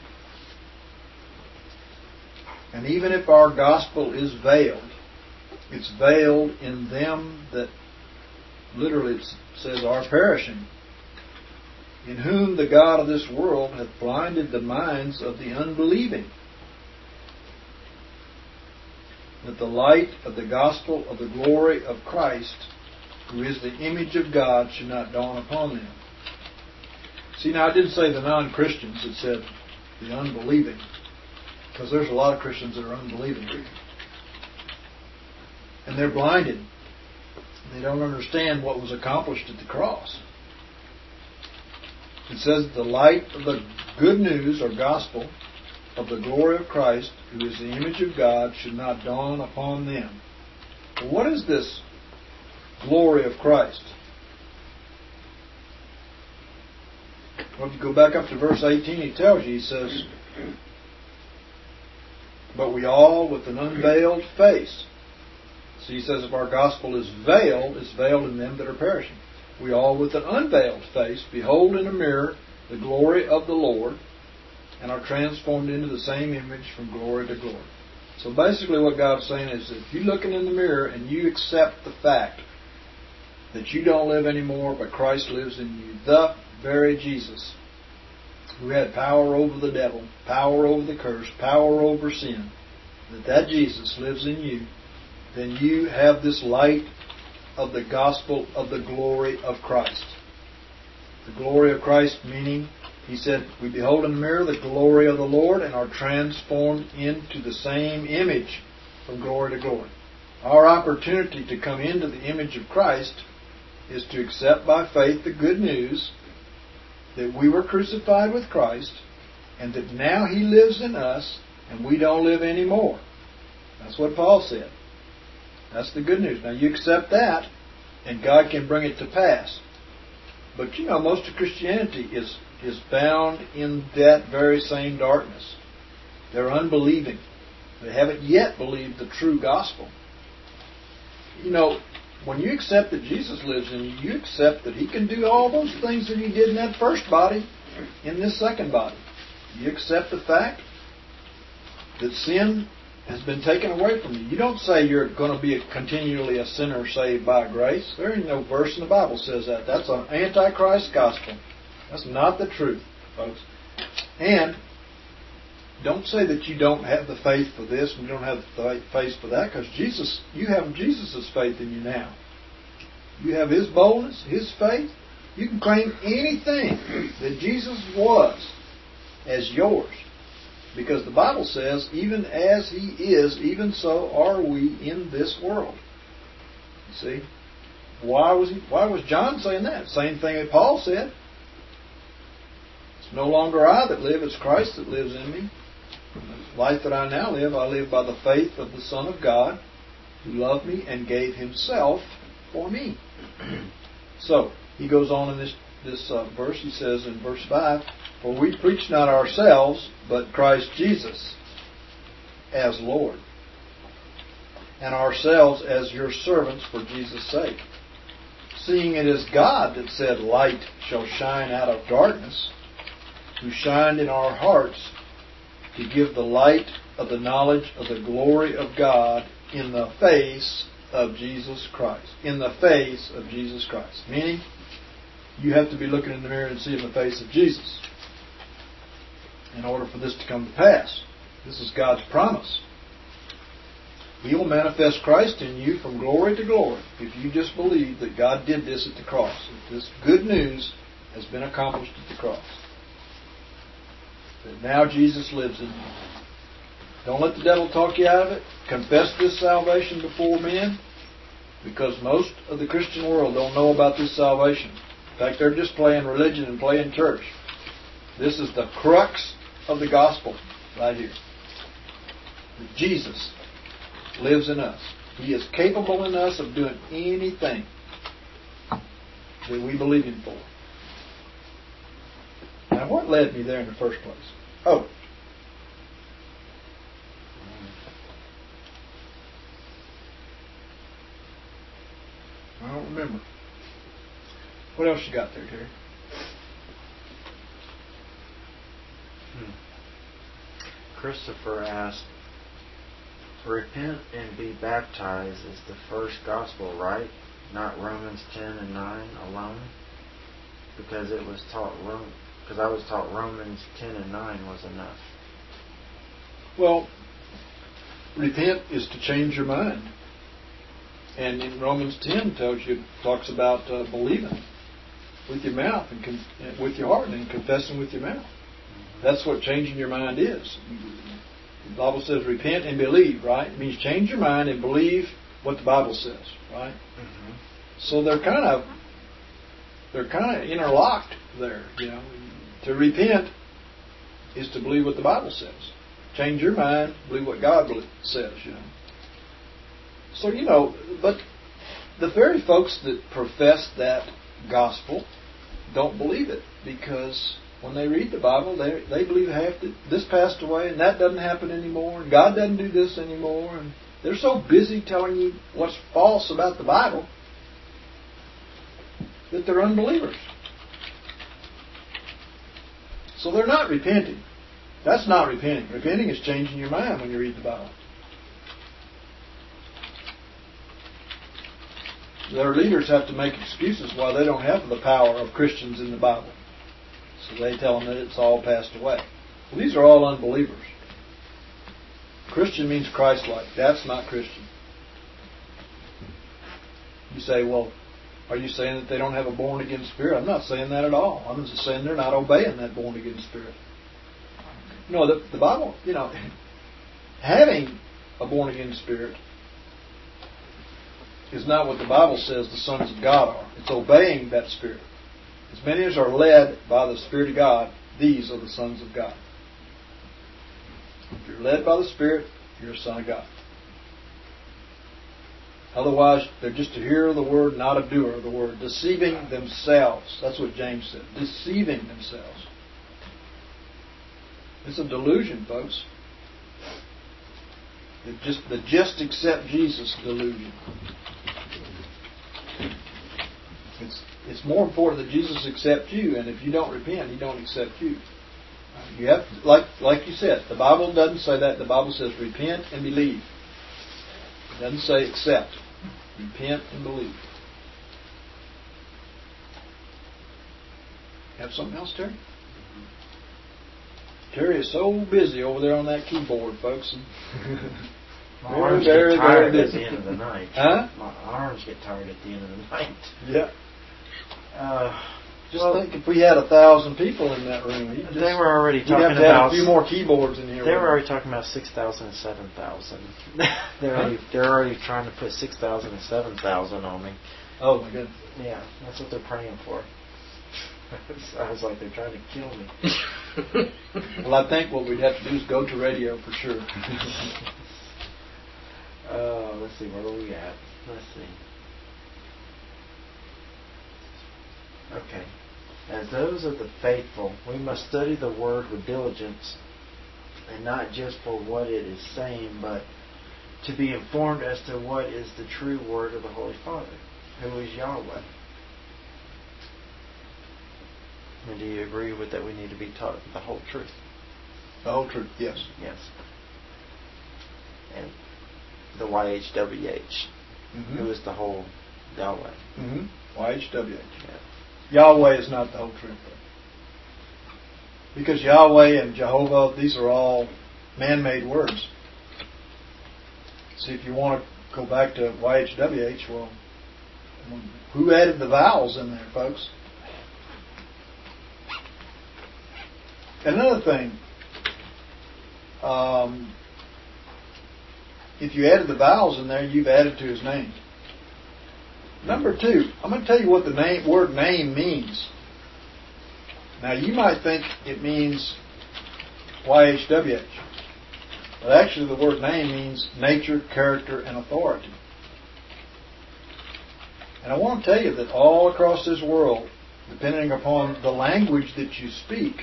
and even if our gospel is veiled, it's veiled in them that, literally it says, are perishing, in whom the God of this world hath blinded the minds of the unbelieving, that the light of the gospel of the glory of Christ, who is the image of God, should not dawn upon them. See, now I didn't say the non-Christians, it said the unbelieving, because there's a lot of Christians that are unbelieving. And they're blinded. They don't understand what was accomplished at the cross. It says the light of the good news or gospel of the glory of Christ, who is the image of God, should not dawn upon them. Well, what is this glory of Christ? Well, if you go back up to verse 18, he tells you, he says, but we all with an unveiled face. So he says if our gospel is veiled, it's veiled in them that are perishing. We all with an unveiled face behold in a mirror the glory of the Lord, and are transformed into the same image from glory to glory. So basically what God's saying is that if you're looking in the mirror and you accept the fact that you don't live anymore, but Christ lives in you. The very Jesus who had power over the devil, power over the curse, power over sin, that Jesus lives in you, then you have this light of the gospel of the glory of Christ. The glory of Christ meaning, he said, we behold in the mirror the glory of the Lord and are transformed into the same image from glory to glory. Our opportunity to come into the image of Christ is to accept by faith the good news that we were crucified with Christ and that now He lives in us and we don't live anymore. That's what Paul said. That's the good news. Now you accept that and God can bring it to pass. But you know, most of Christianity is bound in that very same darkness. They're unbelieving. They haven't yet believed the true gospel. You know, when you accept that Jesus lives in you, you accept that He can do all those things that He did in that first body in this second body. You accept the fact that sin has been taken away from you. You don't say you're going to be continually a sinner saved by grace. There ain't no verse in the Bible says that. That's an antichrist gospel. That's not the truth, folks. And don't say that you don't have the faith for this and you don't have the faith for that, because you have Jesus' faith in you now. You have His boldness, His faith. You can claim anything that Jesus was as yours. Because the Bible says, even as He is, even so are we in this world. You see? Why was John saying that? Same thing that Paul said. It's no longer I that live, it's Christ that lives in me. The life that I now live, I live by the faith of the Son of God, who loved me and gave Himself for me. So, he goes on in this verse, he says in verse 5, for we preach not ourselves, but Christ Jesus as Lord, and ourselves as your servants for Jesus' sake. Seeing it is God that said, light shall shine out of darkness, who shined in our hearts to give the light of the knowledge of the glory of God in the face of Jesus Christ. In the face of Jesus Christ. Meaning, you have to be looking in the mirror and seeing the face of Jesus in order for this to come to pass. This is God's promise. He will manifest Christ in you from glory to glory if you just believe that God did this at the cross. That this good news has been accomplished at the cross. That now Jesus lives in you. Don't let the devil talk you out of it. Confess this salvation before men, because most of the Christian world don't know about this salvation. In fact, they're just playing religion and playing church. This is the crux of the gospel right here. That Jesus lives in us. He is capable in us of doing anything that we believe Him for. Now, what led me there in the first place? Oh. I don't remember. What else you got there, Terry? Christopher asked, repent and be baptized is the first gospel, right? Not Romans 10 and 9 alone? Because I was taught Romans 10 and 9 was enough. Well, repent is to change your mind. And in Romans 10 talks about believing with your mouth and with your heart and confessing with your mouth. That's what changing your mind is. The Bible says repent and believe, right? It means change your mind and believe what the Bible says, right? Mm-hmm. So they're kind of interlocked there, you know. To repent is to believe what the Bible says. Change your mind, believe what God says, you know. So, you know, but the very folks that profess that gospel don't believe it, because when they read the Bible, they believe this passed away and that doesn't happen anymore, and God doesn't do this anymore, and they're so busy telling you what's false about the Bible that they're unbelievers. So they're not repenting. That's not repenting. Repenting is changing your mind when you read the Bible. their leaders have to make excuses why they don't have the power of Christians in the Bible. So they tell them that it's all passed away. Well, these are all unbelievers. Christian means Christ-like. That's not Christian. You say, well, are you saying that they don't have a born-again spirit? I'm not saying that at all. I'm just saying they're not obeying that born-again spirit. No, the Bible, having a born-again spirit is not what the Bible says the sons of God are. It's obeying that spirit. As many as are led by the Spirit of God, these are the sons of God. If you're led by the Spirit, you're a son of God. Otherwise, they're just a hearer of the word, not a doer of the word. Deceiving themselves. That's what James said. Deceiving themselves. It's a delusion, folks. The just accept Jesus delusion. It's more important that Jesus accept you, and if you don't repent, He don't accept you. You have to, like you said, the Bible doesn't say that. The Bible says repent and believe. It doesn't say accept. Repent and believe. Have something else, Terry? Terry is so busy over there on that keyboard, folks. My arms get tired at the busy. end of the night. Huh? My arms get tired at the end of the night. Yeah. Just think if we had 1,000 people in that room. They were already talking have to about have a few more keyboards in here. They were already talking about 6,000 and 7,000. They're already trying to put 6,000 and 7,000 on me. Oh my goodness. Yeah, that's what they're praying for. I was like, they're trying to kill me. Well, I think what we'd have to do is go to radio for sure. Let's see, where are we at? Let's see. Okay. As those of the faithful, we must study the Word with diligence, and not just for what it is saying, but to be informed as to what is the true Word of the Holy Father, who is Yahweh. And do you agree with that we need to be taught the whole truth? The whole truth, yes. Yes. And the YHWH, who is the whole Yahweh. YHWH. Yeah. Yahweh is not the whole truth. Because Yahweh and Jehovah, these are all man-made words. See, if you want to go back to YHWH, well, who added the vowels in there, folks? Another thing, if you added the vowels in there, you've added to His name. Number 2, I'm going to tell you what the word name means. Now, you might think it means YHWH. But actually, the word name means nature, character, and authority. And I want to tell you that all across this world, depending upon the language that you speak,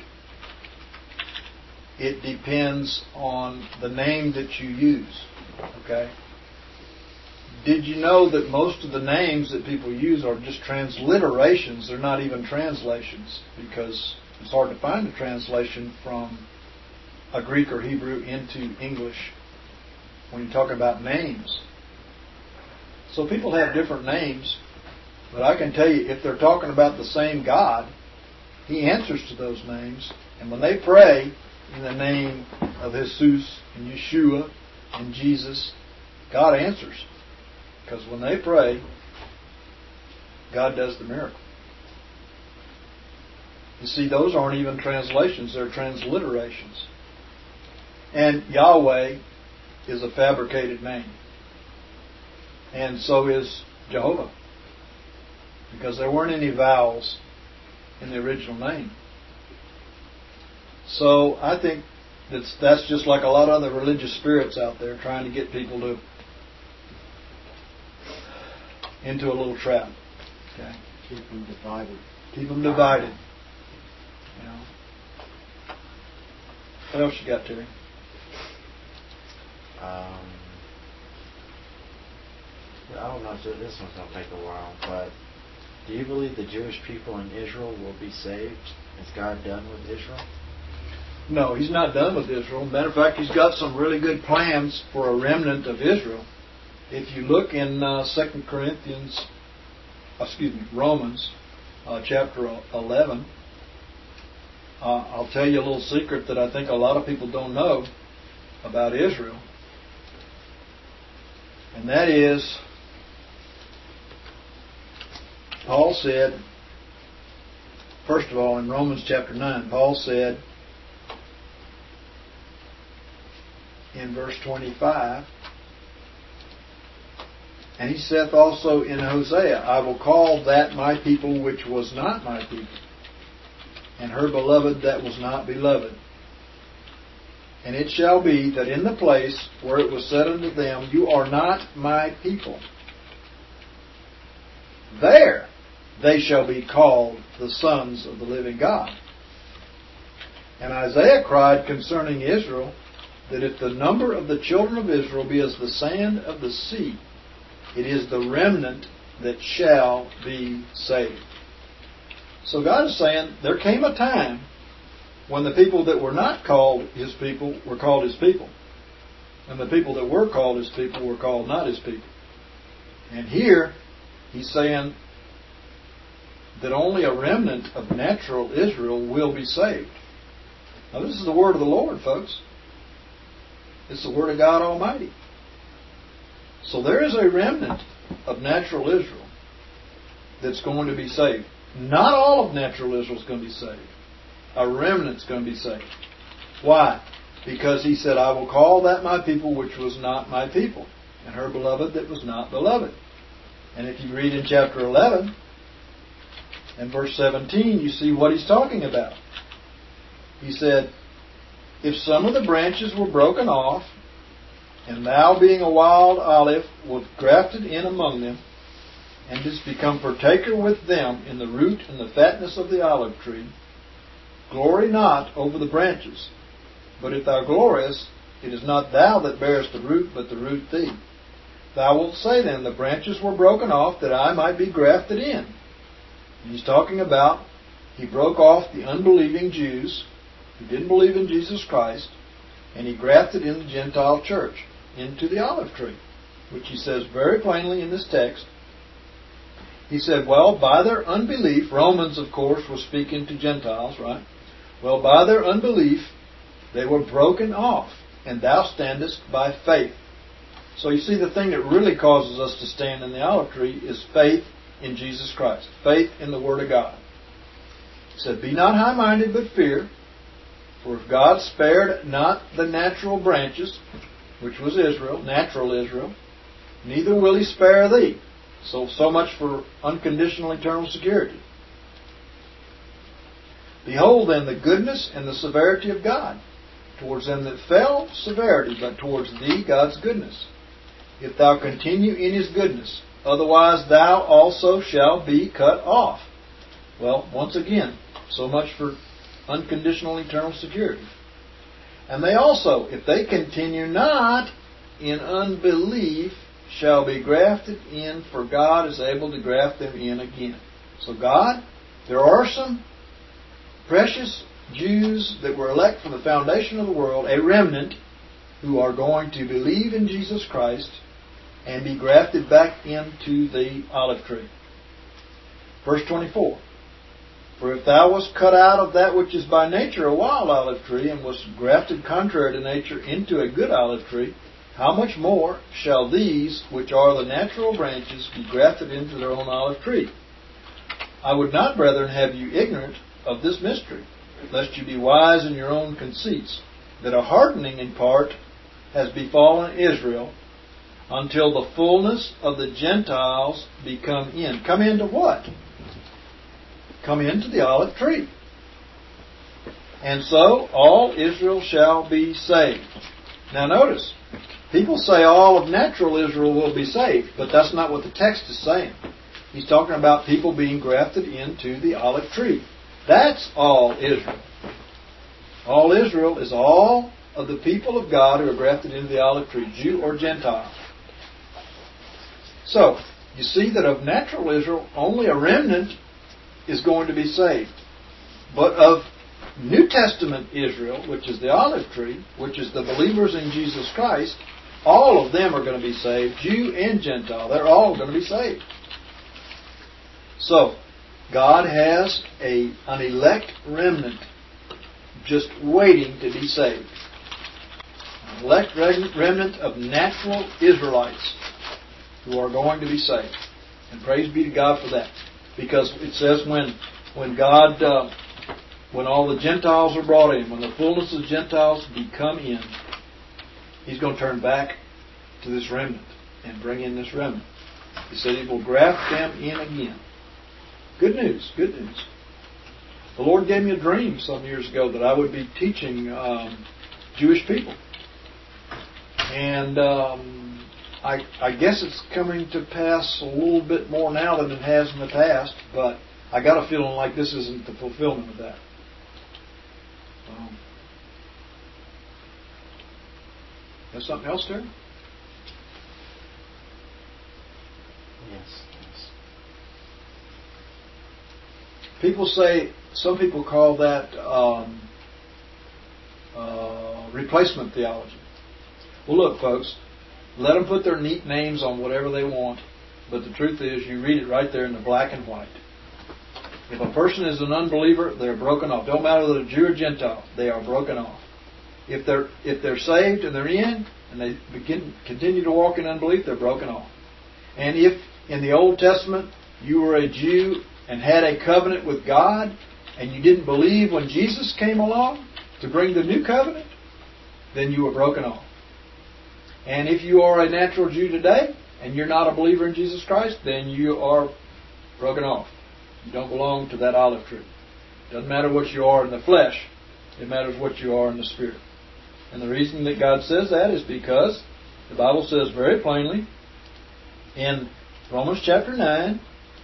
it depends on the name that you use. Okay? Did you know that most of the names that people use are just transliterations? They're not even translations, because it's hard to find a translation from a Greek or Hebrew into English when you talk about names. So people have different names, but I can tell you, if they're talking about the same God, He answers to those names. And when they pray in the name of Jesus and Yeshua and Jesus, God answers. Because when they pray, God does the miracle. You see, those aren't even translations, they're transliterations. And Yahweh is a fabricated name. And so is Jehovah. Because there weren't any vowels in the original name. So I think that's just like a lot of other religious spirits out there trying to get people into a little trap. Okay? Keep them divided. Keep them divided. You know. What else you got, Terry? I don't know if this one's going to take a while, but do you believe the Jewish people in Israel will be saved? Is God done with Israel? No, He's not done with Israel. Matter of fact, He's got some really good plans for a remnant of Israel. If you look in 2 Corinthians Romans chapter 11. I'll tell you a little secret that I think a lot of people don't know about Israel. And that is, Paul said, first of all, in Romans chapter 9, Paul said in verse 25, and he saith also in Hosea, I will call that my people which was not my people, and her beloved that was not beloved. And it shall be that in the place where it was said unto them, you are not my people, there they shall be called the sons of the living God. And Isaiah cried concerning Israel, that if the number of the children of Israel be as the sand of the sea, it is the remnant that shall be saved. So God is saying there came a time when the people that were not called His people were called His people. And the people that were called His people were called not His people. And here He's saying that only a remnant of natural Israel will be saved. Now this is the word of the Lord, folks. It's the word of God Almighty. So there is a remnant of natural Israel that's going to be saved. Not all of natural Israel is going to be saved. A remnant's going to be saved. Why? Because He said, I will call that my people which was not my people, and her beloved that was not beloved. And if you read in chapter 11 and verse 17, you see what He's talking about. He said, if some of the branches were broken off, and thou being a wild olive wert grafted in among them, and didst become partaker with them in the root and the fatness of the olive tree, glory not over the branches. But if thou gloriest, it is not thou that bearest the root, but the root thee. Thou wilt say then, the branches were broken off that I might be grafted in. And He's talking about He broke off the unbelieving Jews who didn't believe in Jesus Christ, and He grafted in the Gentile church into the olive tree, which He says very plainly in this text. He said, well, by their unbelief, Romans, of course, was speaking to Gentiles, right? Well, by their unbelief, they were broken off, and thou standest by faith. So you see, the thing that really causes us to stand in the olive tree is faith in Jesus Christ, faith in the Word of God. He said, be not high-minded, but fear. For if God spared not the natural branches, which was Israel, natural Israel, neither will He spare thee. So much for unconditional eternal security. Behold then the goodness and the severity of God. Towards them that fell, severity, but towards thee, God's goodness. If thou continue in His goodness, otherwise thou also shalt be cut off. Well, once again, so much for unconditional eternal security. And they also, if they continue not in unbelief, shall be grafted in, for God is able to graft them in again. So God, there are some precious Jews that were elect from the foundation of the world, a remnant, who are going to believe in Jesus Christ and be grafted back into the olive tree. Verse 24. For if thou wast cut out of that which is by nature a wild olive tree, and wast grafted contrary to nature into a good olive tree, how much more shall these, which are the natural branches, be grafted into their own olive tree? I would not, brethren, have you ignorant of this mystery, lest you be wise in your own conceits, that a hardening in part has befallen Israel, until the fullness of the Gentiles be come in. Come into what? Come into the olive tree. And so all Israel shall be saved. Now notice, people say all of natural Israel will be saved, but that's not what the text is saying. He's talking about people being grafted into the olive tree. That's all Israel. All Israel is all of the people of God who are grafted into the olive tree, Jew or Gentile. So, you see that of natural Israel, only a remnant is going to be saved. But of New Testament Israel, which is the olive tree, which is the believers in Jesus Christ, all of them are going to be saved, Jew and Gentile. They're all going to be saved. So, God has an elect remnant just waiting to be saved. An elect remnant of natural Israelites who are going to be saved. And praise be to God for that. Because it says when God, when all the Gentiles are brought in, when the fullness of Gentiles become in, He's going to turn back to this remnant and bring in this remnant. He said He will graft them in again. Good news, good news. The Lord gave me a dream some years ago that I would be teaching Jewish people. And I guess it's coming to pass a little bit more now than it has in the past, but I got a feeling like this isn't the fulfillment of that. There's something else there? Yes. People say, some people call that replacement theology. Well, look, folks, let them put their neat names on whatever they want, but the truth is, you read it right there in the black and white. If a person is an unbeliever, they're broken off. Don't matter whether they're Jew or Gentile, they are broken off. If they're saved and they're in, and they continue to walk in unbelief, they're broken off. And if in the Old Testament you were a Jew and had a covenant with God, and you didn't believe when Jesus came along to bring the new covenant, then you were broken off. And if you are a natural Jew today, and you're not a believer in Jesus Christ, then you are broken off. You don't belong to that olive tree. It doesn't matter what you are in the flesh. It matters what you are in the Spirit. And the reason that God says that is because the Bible says very plainly in Romans chapter 9,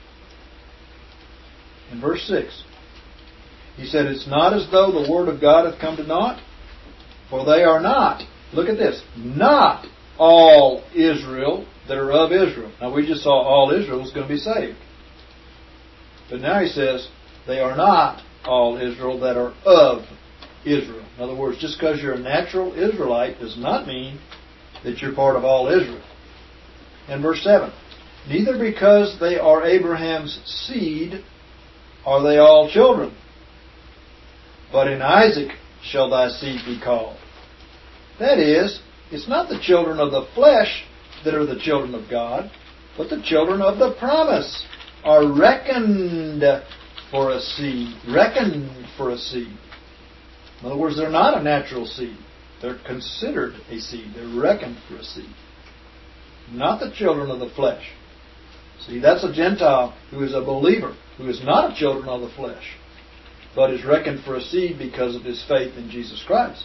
in verse 6, He said, "It's not as though the word of God hath come to naught, for they are not," look at this, "not all Israel that are of Israel." Now we just saw all Israel was going to be saved. But now He says, they are not all Israel that are of Israel. In other words, just because you're a natural Israelite does not mean that you're part of all Israel. And verse 7, "Neither because they are Abraham's seed are they all children, but in Isaac shall thy seed be called." That is, it's not the children of the flesh that are the children of God, but the children of the promise are reckoned for a seed. Reckoned for a seed. In other words, they're not a natural seed. They're considered a seed. They're reckoned for a seed. Not the children of the flesh. See, that's a Gentile who is a believer, who is not a children of the flesh, but is reckoned for a seed because of his faith in Jesus Christ.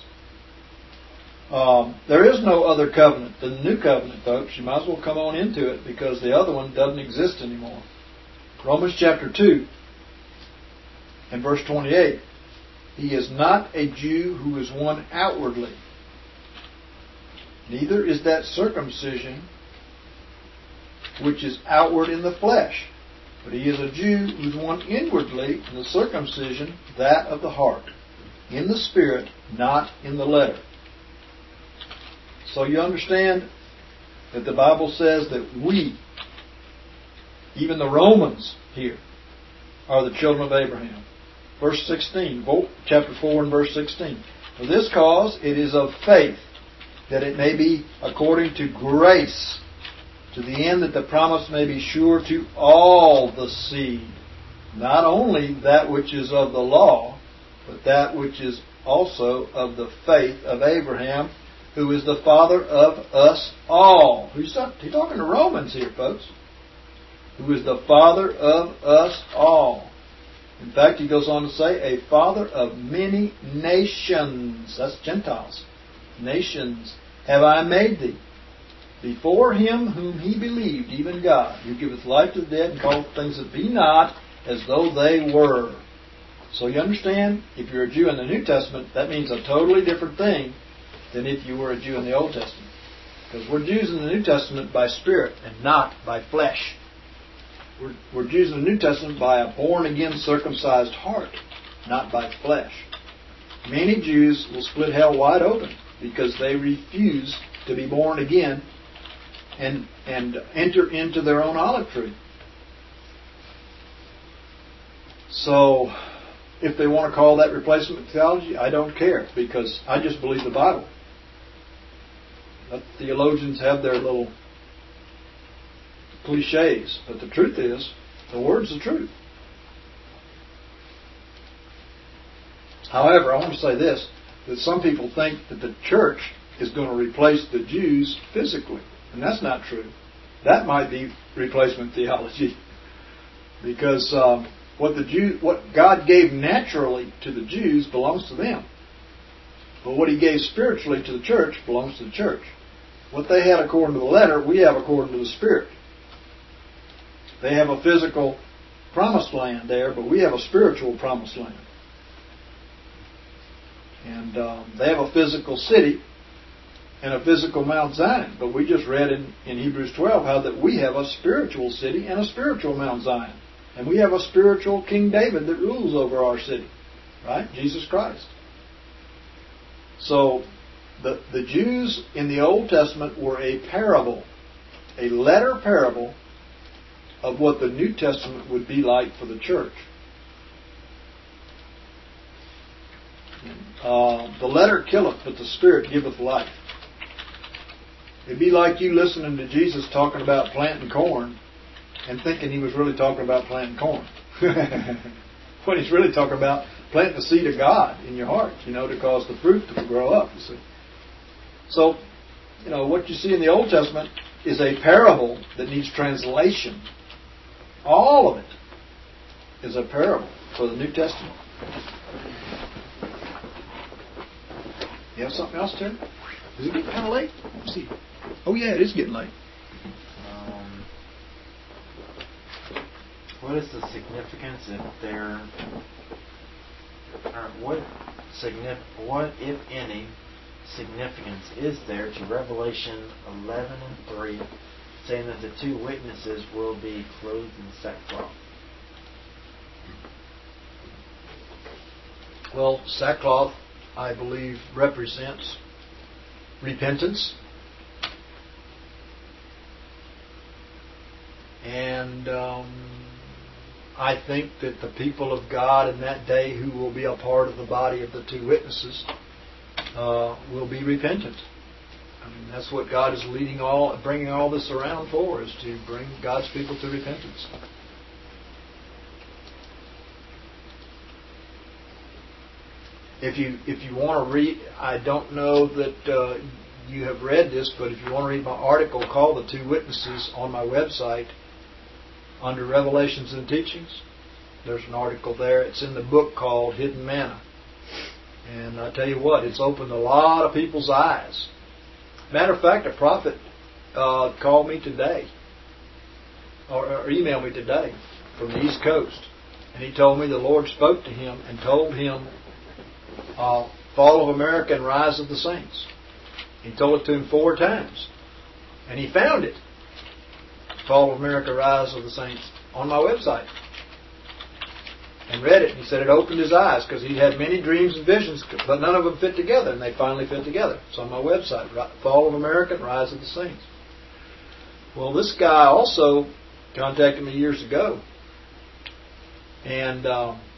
There is no other covenant than the new covenant, folks. You might as well come on into it because the other one doesn't exist anymore. Romans chapter 2 and verse 28. "He is not a Jew who is one outwardly, neither is that circumcision which is outward in the flesh, but he is a Jew who is one inwardly, and the circumcision that of the heart, in the spirit, not in the letter." So you understand that the Bible says that we, even the Romans here, are the children of Abraham. Verse 16, chapter 4 and verse 16. "For this cause it is of faith, that it may be according to grace, to the end that the promise may be sure to all the seed, not only that which is of the law, but that which is also of the faith of Abraham, who is the father of us all." He's talking to Romans here, folks. Who is the father of us all. In fact, he goes on to say, "a father of many nations." That's Gentiles. "Nations have I made thee, before him whom he believed, even God, who giveth life to the dead and calleth things that be not as though they were." So you understand, if you're a Jew in the New Testament, that means a totally different thing than if you were a Jew in the Old Testament. Because we're Jews in the New Testament by spirit and not by flesh. We're Jews in the New Testament by a born-again circumcised heart, not by flesh. Many Jews will split hell wide open because they refuse to be born again and enter into their own olive tree. So, if they want to call that replacement theology, I don't care, because I just believe the Bible. Let theologians have their little cliches, but the truth is, the Word's the truth. However, I want to say this, that some people think that the church is going to replace the Jews physically, and that's not true. That might be replacement theology, because what God gave naturally to the Jews belongs to them, but what He gave spiritually to the church belongs to the church. What they had according to the letter, we have according to the Spirit. They have a physical promised land there, but we have a spiritual promised land. And they have a physical city and a physical Mount Zion. But we just read in Hebrews 12 how that we have a spiritual city and a spiritual Mount Zion. And we have a spiritual King David that rules over our city. Right? Jesus Christ. So, the Jews in the Old Testament were a parable, a letter parable of what the New Testament would be like for the church. The letter killeth, but the Spirit giveth life. It'd be like you listening to Jesus talking about planting corn and thinking He was really talking about planting corn. When He's really talking about planting the seed of God in your heart, to cause the fruit to grow up, you see. So, what you see in the Old Testament is a parable that needs translation. All of it is a parable for the New Testament. You have something else, Terry? Is it getting kind of late? Let's see. Oh, yeah, it is getting late. What is the significance if there... What, if any, significance is there to Revelation 11 and 3, saying that the two witnesses will be clothed in sackcloth? Well, sackcloth, I believe, represents repentance. And I think that the people of God in that day who will be a part of the body of the two witnesses will be repentant. I mean, that's what God is bringing all this around for, is to bring God's people to repentance. If you want to read, I don't know that you have read this, but if you want to read my article called The Two Witnesses on my website, under Revelations and Teachings, there's an article there. It's in the book called Hidden Manna. And I tell you what, it's opened a lot of people's eyes. Matter of fact, a prophet called me today, or emailed me today from the East Coast. And he told me the Lord spoke to him and told him Fall of America and Rise of the Saints. He told it to him 4 times. And he found it. Fall of America, Rise of the Saints, on my website. And read it. And he said it opened his eyes, because he had many dreams and visions, but none of them fit together. And they finally fit together. It's on my website. Fall of America and Rise of the Saints. Well, this guy also contacted me years ago. And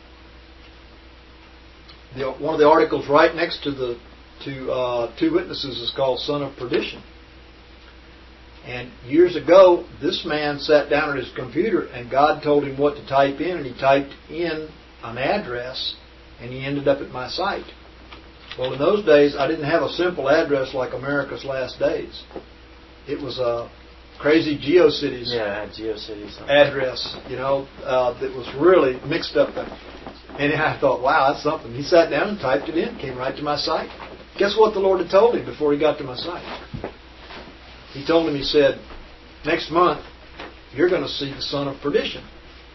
one of the articles right next to Two Witnesses is called Son of Perdition. And years ago, this man sat down at his computer and God told him what to type in, and he typed in an address and he ended up at my site. Well, in those days, I didn't have a simple address like America's Last Days. It was a crazy GeoCities address, that was really mixed up. And I thought, wow, that's something. He sat down and typed it in, came right to my site. Guess what the Lord had told him before he got to my site? He told him, he said, next month, you're going to see the Son of Perdition.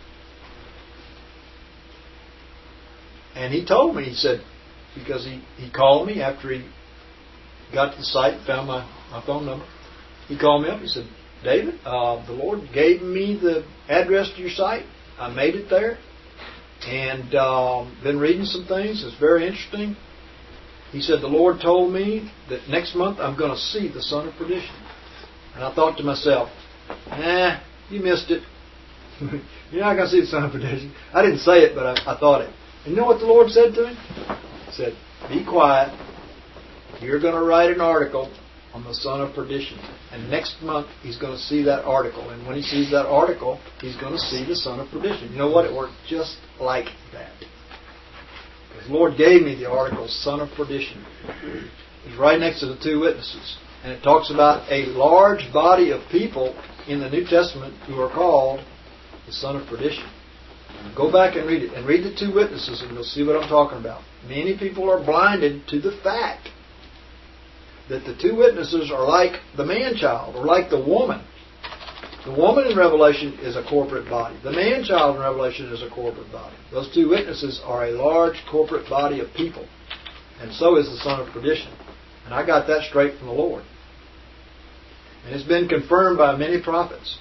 And he told me, he said, because he called me after he got to the site and found my phone number. He called me up. He said, David, the Lord gave me the address to your site. I made it there. And been reading some things. It's very interesting. He said, the Lord told me that next month I'm going to see the Son of Perdition. And I thought to myself, you missed it. You're not going to see the son of perdition. I didn't say it, but I thought it. And you know what the Lord said to me? He said, be quiet. You're going to write an article on the son of perdition. And next month, he's going to see that article. And when he sees that article, he's going to see the son of perdition. You know what? It worked just like that. Because the Lord gave me the article, son of perdition. It's right next to the two witnesses. And it talks about a large body of people in the New Testament who are called the son of perdition. Go back and read it. And read the two witnesses and you'll see what I'm talking about. Many people are blinded to the fact that the two witnesses are like the man-child, or like the woman. The woman in Revelation is a corporate body. The man-child in Revelation is a corporate body. Those two witnesses are a large corporate body of people. And so is the son of perdition. And I got that straight from the Lord. And it's been confirmed by many prophets.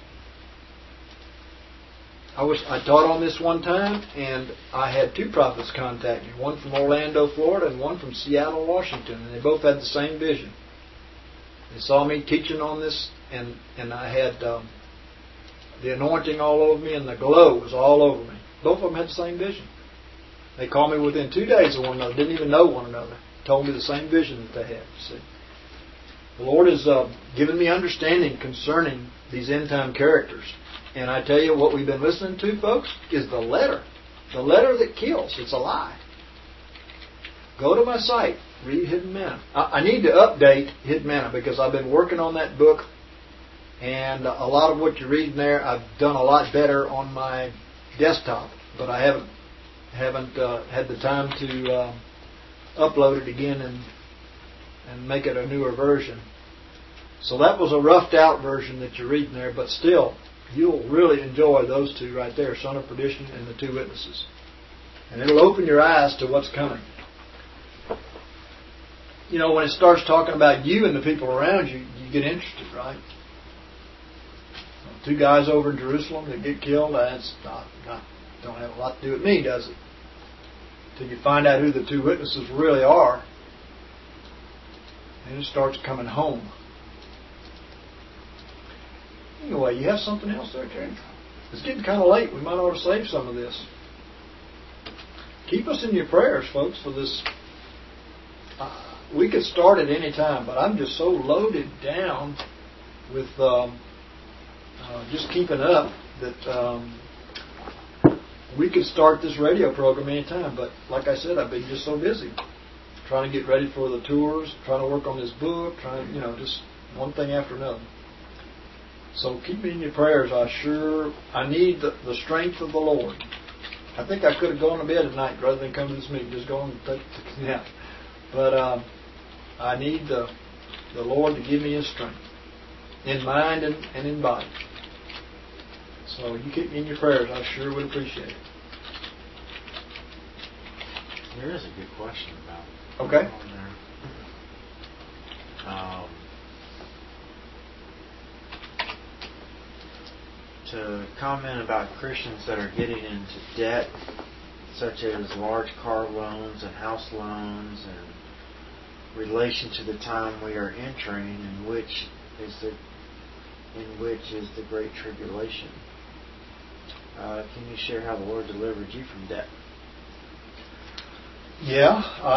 I taught on this one time, and I had two prophets contact me. One from Orlando, Florida, and one from Seattle, Washington. And they both had the same vision. They saw me teaching on this, and I had the anointing all over me, and the glow was all over me. Both of them had the same vision. They called me within 2 days of one another, didn't even know one another. Told me the same vision that they had. See, the Lord has given me understanding concerning these end-time characters. And I tell you, what we've been listening to, folks, is the letter. The letter that kills. It's a lie. Go to my site. Read Hidden Manna. I need to update Hidden Manna because I've been working on that book. And a lot of what you read in there, I've done a lot better on my desktop. But I haven't had the time to upload it again and make it a newer version. So that was a roughed out version that you're reading there. But still, you'll really enjoy those two right there, son of perdition and the two witnesses. And it'll open your eyes to what's coming. You know, when it starts talking about you and the people around you, you get interested, right? Two guys over in Jerusalem that get killed, that's don't have a lot to do with me, does it? Till you find out who the two witnesses really are, and it starts coming home. Anyway, you have something else there, Terry? It's getting kind of late. We might ought to save some of this. Keep us in your prayers, folks, for this. We could start at any time, but I'm just so loaded down with just keeping up that we could start this radio program any time. But like I said, I've been just so busy trying to get ready for the tours, trying to work on this book, just one thing after another. So keep me in your prayers. I need the strength of the Lord. I think I could have gone to bed at night rather than come to this meeting. Just go and take a nap. But I need the Lord to give me His strength in mind and in body. So you keep me in your prayers. I sure would appreciate it. There is a good question about okay. On there. To comment about Christians that are getting into debt, such as large car loans and house loans, and relation to the time we are entering, in which is the Great Tribulation. Can you share how the Lord delivered you from debt? Yeah,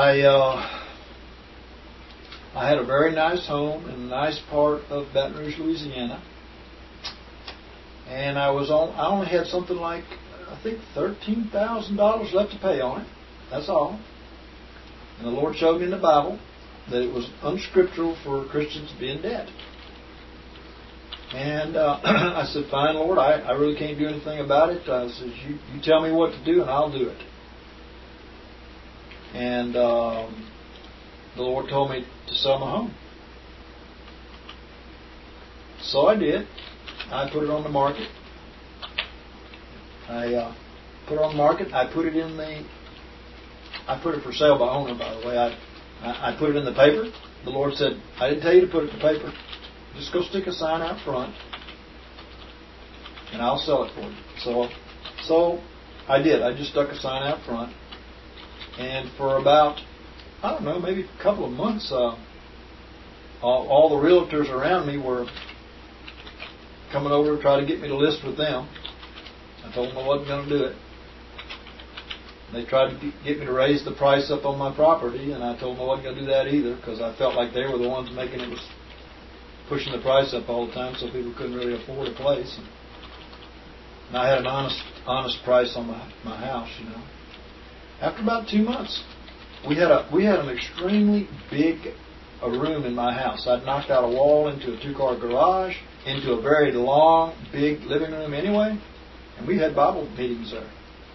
I had a very nice home in a nice part of Baton Rouge, Louisiana. And I only had something like, I think, $13,000 left to pay on it. That's all. And the Lord showed me in the Bible that it was unscriptural for Christians to be in debt. And I said, fine, Lord, I really can't do anything about it. I said, you tell me what to do and I'll do it. And the Lord told me to sell my home. So I did. I put it on the market. I put it on the market. I put it for sale by owner, by the way. I put it in the paper. The Lord said, I didn't tell you to put it in the paper. Just go stick a sign out front and I'll sell it for you. So I did. I just stuck a sign out front. And for about, I don't know, maybe a couple of months, all the realtors around me were coming over to try to get me to list with them. I I told them I wasn't going to do it. They tried to get me to raise the price up on my property, and I told them I wasn't going to do that either because I felt like they were the ones making it, was pushing the price up all the time, so people couldn't really afford a place. And I had an honest price on my house, you know. After about 2 months, we had an extremely big room in my house. I'd knocked out a wall into a 2-car garage, into a very long, big living room anyway, and we had Bible meetings there.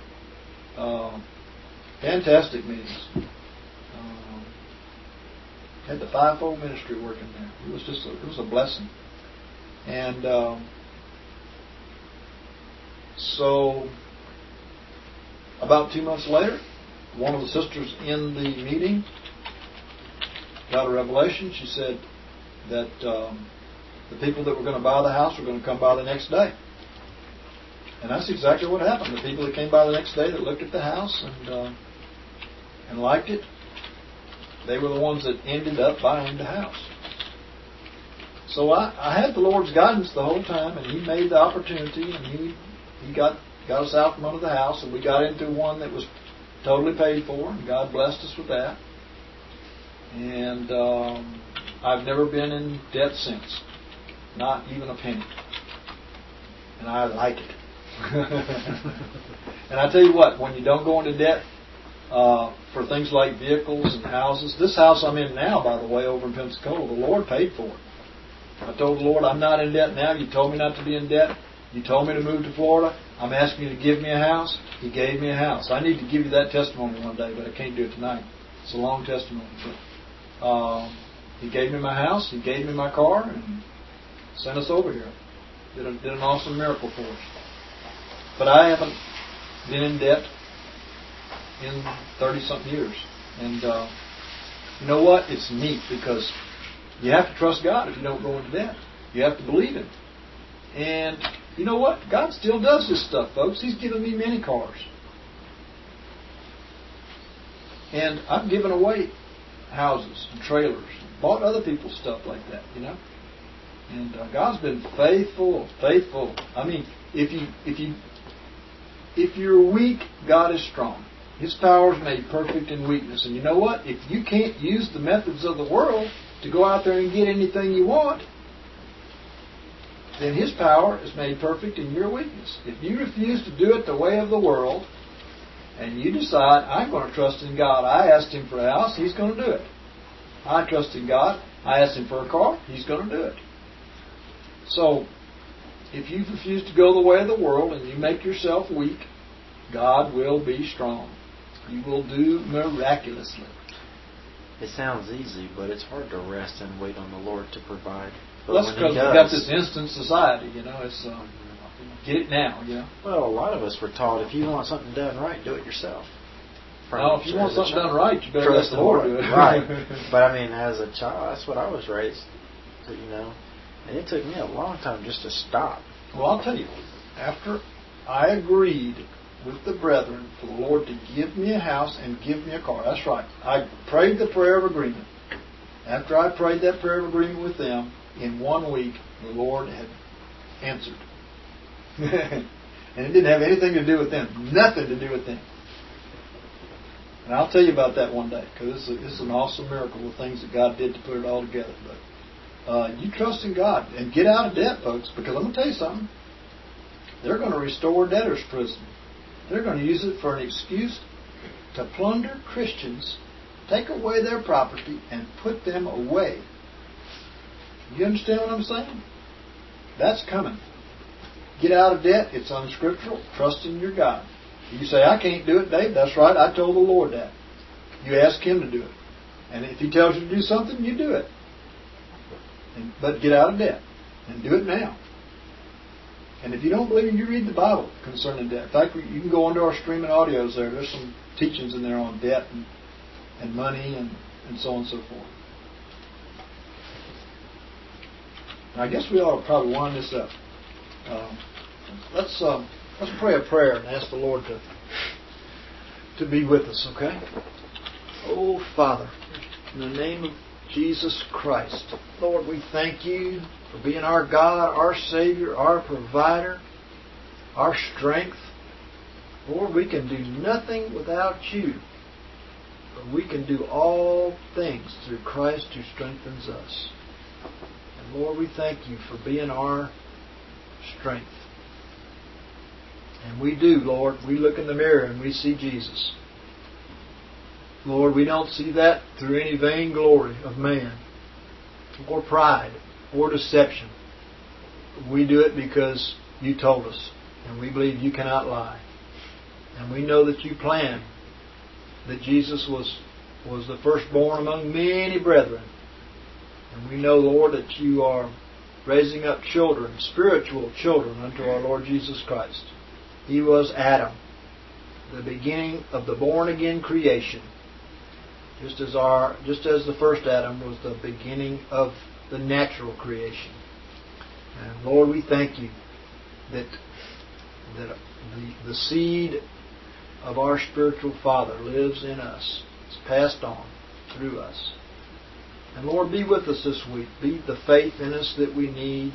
Fantastic meetings. Had the fivefold ministry working there. It was a blessing. And so about 2 months later, one of the sisters in the meeting got a revelation. She said that the people that were going to buy the house were going to come by the next day. And that's exactly what happened. The people that came by the next day that looked at the house and liked it, they were the ones that ended up buying the house. So I had the Lord's guidance the whole time, and He made the opportunity, and He got us out from under the house, and we got into one that was totally paid for, and God blessed us with that. And I've never been in debt since, not even a penny. And I like it. And I tell you what, when you don't go into debt for things like vehicles and houses, this house I'm in now, by the way, over in Pensacola, the Lord paid for it. I told the Lord, I'm not in debt now. You told me not to be in debt. You told me to move to Florida. I'm asking you to give me a house. He gave me a house. I need to give you that testimony one day, but I can't do it tonight. It's a long testimony. He gave me my house. He gave me my car and sent us over here. Did an awesome miracle for us. But I haven't been in debt in 30-something years. And you know what? It's neat because you have to trust God if you don't go into debt. You have to believe Him. And you know what? God still does this stuff, folks. He's given me many cars. And I've given away houses and trailers. Bought other people's stuff like that, you know. And God's been faithful. I mean, if you're weak, God is strong. His power is made perfect in weakness. And you know what? If you can't use the methods of the world to go out there and get anything you want, then His power is made perfect in your weakness. If you refuse to do it the way of the world, and you decide, I'm going to trust in God. I asked Him for a house, He's going to do it. I trust in God. I asked Him for a car, He's going to do it. So, if you refuse to go the way of the world and you make yourself weak, God will be strong. He will do miraculously. It sounds easy, but it's hard to rest and wait on the Lord to provide. But that's because we've got this instant society, you know. It's get it now, you know. Well, a lot of us were taught if you want something done right, do it yourself. Well, if you want something done right, you better let the Lord do it. Right. But I mean, as a child, that's what I was raised to, you know. And it took me a long time just to stop. Well, I'll tell you, after I agreed with the brethren for the Lord to give me a house and give me a car. That's right. I prayed the prayer of agreement. After I prayed that prayer of agreement with them, in 1 week, the Lord had answered. And it didn't have anything to do with them. Nothing to do with them. And I'll tell you about that one day, because it's an awesome miracle, the things that God did to put it all together. But you trust in God and get out of debt, folks, because I'm going to tell you something. They're going to restore debtor's prison. They're going to use it for an excuse to plunder Christians, take away their property, and put them away. You understand what I'm saying? That's coming. Get out of debt. It's unscriptural. Trust in your God. You say, I can't do it, Dave. That's right. I told the Lord that. You ask Him to do it. And if He tells you to do something, you do it. But get out of debt. And do it now. And if you don't believe me, you read the Bible concerning debt. In fact, you can go into our streaming audios there. There's some teachings in there on debt and money and so on and so forth. And I guess we ought to probably wind this up. Let's pray a prayer and ask the Lord to be with us, okay? Oh, Father, in the name of Jesus Christ, Lord, we thank You for being our God, our Savior, our provider, our strength. Lord, we can do nothing without you. But we can do all things through Christ who strengthens us. And Lord, we thank you for being our strength. And we do, Lord. We look in the mirror and we see Jesus. Lord, we don't see that through any vainglory of man or pride or deception. We do it because you told us. And we believe you cannot lie. And we know that you planned that Jesus was the firstborn among many brethren. And we know, Lord, that you are raising up children, spiritual children, unto our Lord Jesus Christ. He was Adam, the beginning of the born-again creation. Just as the first Adam was the beginning of the natural creation. And Lord, we thank you that the seed of our spiritual Father lives in us. It's passed on through us. And Lord, be with us this week. Be the faith in us that we need.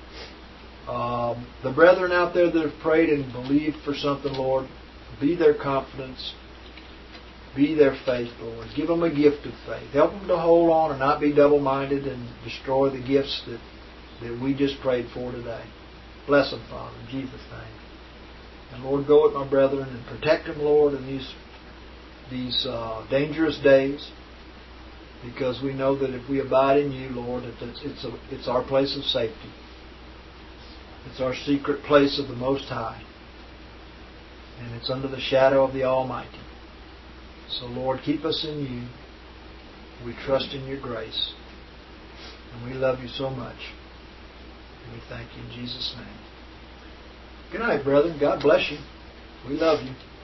The brethren out there that have prayed and believed for something, Lord, be their confidence. Be their faith, Lord. Give them a gift of faith. Help them to hold on and not be double-minded and destroy the gifts that we just prayed for today. Bless them, Father, in Jesus' name. And Lord, go with my brethren and protect them, Lord, in these dangerous days. Because we know that if we abide in you, Lord, it's our place of safety. It's our secret place of the Most High. And it's under the shadow of the Almighty. So, Lord, keep us in you. We trust in your grace. And we love you so much. And we thank you in Jesus' name. Good night, brethren. God bless you. We love you.